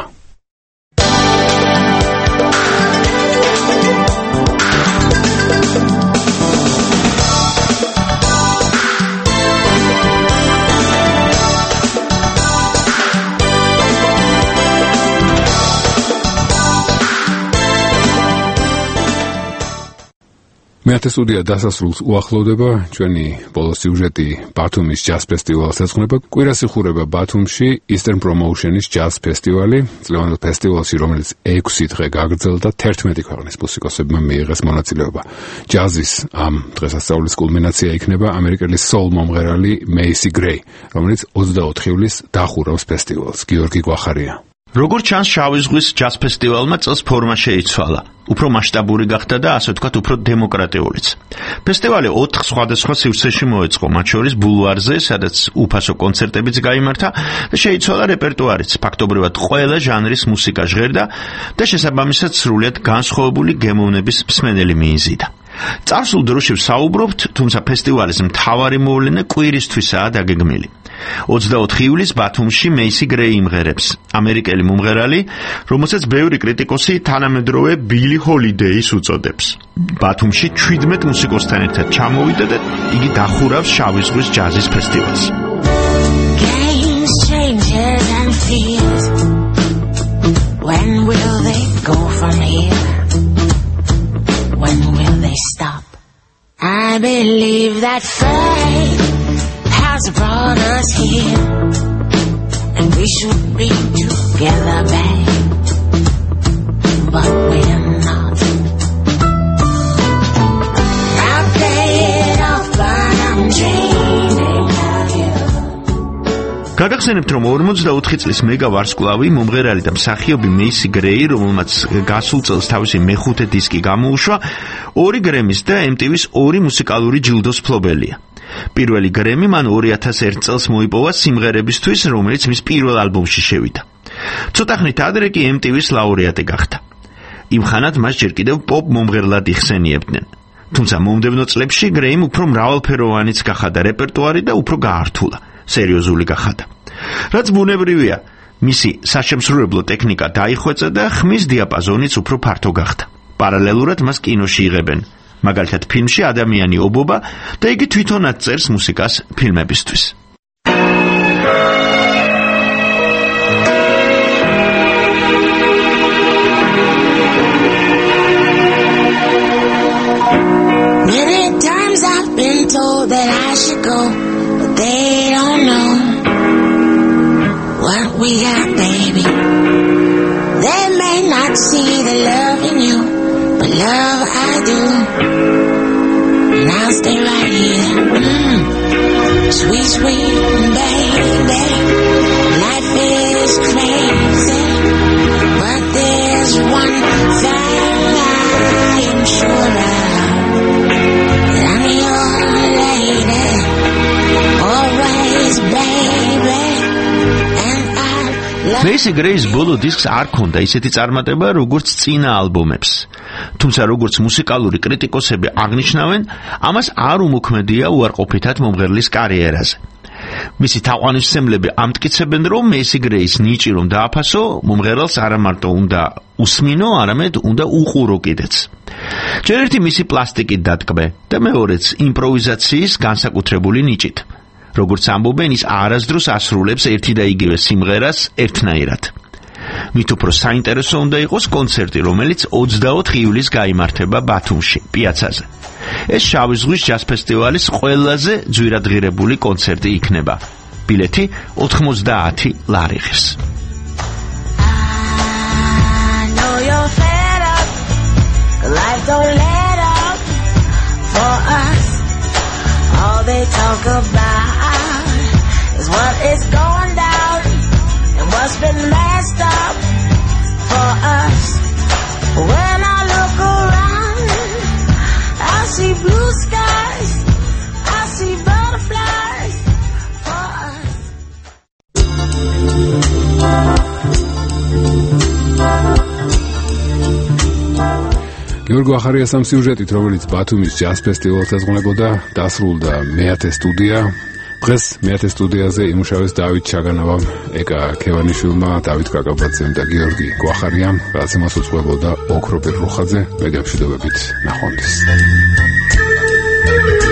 მეათე სტუდია დასასრულს უახლოვდება. ჩვენი ბოლო სიუჟეტი ბათუმის ჯაზ ფესტივალს ეძღვნება. კვირას იხურება ბათუმში Eastern Promotion-ის ჯაზ ფესტივალი. წლევანდელ ფესტივალში, რომელიც 6 დღე გაგრძელდა, 11 ქვეყნის მუსიკოსებმა მიიღეს მონაწილეობა. ჯაზის ამ დღესასწაულის კულმინაცია იქნება ამერიკელი soul მომღერალი მეისი გრეი, რომელიც 24 ივლისს დახურავს ფესტივალს. გიორგი გვახარია. როგორც ჩანს, შავი ზღვის ჯაზ ფესტივალმა წელს ფორმა შეიცვალა. უფრო მასშტაბური გახდა და ასე ვთქვათ, უფრო დემოკრატიულიც. ფესტივალი 4 სხვადასხვა სივრცეში მოეწყო, მათ შორის ბულვარზე, სადაც უფასო კონცერტებიც გაიმართა და შეიცვალა რეპერტუარიც. ფაქტობრივად ყველა ჟანრის მუსიკა ჟღერდა და შესაბამისად სრულიად განსხვავებული გემოვნების მსმენელი მიიზიდა. წარსულ დროში ვსაუბრობთ, თუმცა ფესტივალის მთავარი მოვლენა კვირისთვისაა დაგეგმილი. 24 ივლისს ბათუმში მეისი გრეი იმღერებს, ამერიკელი მომღერალი, რომელსაც ბევრი კრიტიკოსი თანამედროვე ბილი ჰოლიდეის უწოდებს. ბათუმში 17 მუსიკოსთან ერთად ჩამოვიდა და იგი დახურავს შავი ზღვის ჯაზის ფესტივალს. Games, changes and fears. When will they go from here? When will they stop? I believe that fate has brought us here, and we should be together, babe, but we're not. I play it off, but I'm dreaming of you. გაგახსენებთ, რომ 44 წლის მეგა ვარსკვლავი მომღერალი და მსახიობი მეისი გრეი, რომელმაც გასულ წელს თავისი მეხუთე დისკი გამოუშვა, 2 გრემის და MTV-ის 2 მუსიკალური ჯილდოს მფლობელია. პირველი გრემი მან 2001 წელს მოიპოვა სიმღერებისთვის, რომელიც მის პირველ ალბომში შევიდა. ცოტა ხნით ადრე კი MTV-ის ლაურეატი გახდა. იმ ხანად მას ჯერ კიდევ პოპ მომღერლად იხსენიებდნენ. თუმცა მომდევნო წლებში გრეიმ უფრო მრავალფეროვანიც გახადა რეპერტუარი და უფრო გაართულა, სერიოზული გახადა. რაც ბუნებრივია, მისი საშემსრულებლო ტექნიკა დაიხვეწა და ხმის დიაპაზონიც უფრო ფართო გახდა. პარალელურად მას კინოში იღებენ. მაგალითად ფილმში ადამიანი ობობა და იგი თვითონაც წერს მუსიკას ფილმებისთვის. Many times I've been told that I should go, but they don't know what we got, baby. They may not see the love in you, but love I do, and I'll stay right here. Sweet, sweet baby, life is crazy, but there's one thing I am sure of, that I'm your lady, always baby, and I მეისი გრეის ბოლო დისკს არ ქონდა ისეთი წარმატება, როგორც წინა ალბომებს. თუმცა როგორც მუსიკალური კრიტიკოსები აღნიშნავენ, ამას არ უმოქმედია უარყოფითად მომღერლის კარიერაზე. მისი თაყვანისმცემლები ამტკიცებენ, რომ მეისი გრეის ნიჭი რომ დააფასო, მომღერალს არა მარტო უნდა უსმინო, არამედ უნდა უყურო კიდეც. ჯერ ერთი მისი პლასტიკით დატკბე და მეორეც იმპროვიზაციის განსაკუთრებული ნიჭით. როგორც ამბობენ, ის არასდროს ასრულებს ერთი და იგივე სიმღერას ერთნაირად. მით უფრო საინტერესო უნდა იყოს კონცერტი, რომელიც 24 ივლისს გაიმართება ბათუმში, პიაცაზე. ეს შავი ზღვის ჯაზ ფესტივალის ყველაზე ძვირადღირებული კონცერტი იქნება. ბილეთი 90 ლარიღის. Life don't let up, for us. All they talk about is what is going down and what's been messed up for us. When I look around, I see blue skies, I see butterflies for us. გიორგი ახარიასამ სიუჟეტით, რომელიც ბათუმის ჯაზ ფესტივალს ეძღვნებოდა, დასრულდა მეათე სტუდია. დღეს მეათე სტუდიაზე იმუშავეს დავით ჩაგანავამ, ეკა ქევანიშვილმა, დავით კაკაბაძემ და გიორგი გვახარიამ, რაც იმას უძღვებოდა ოქროპირ რუხაძე. მე გემშვიდობებით, ნახვამდის.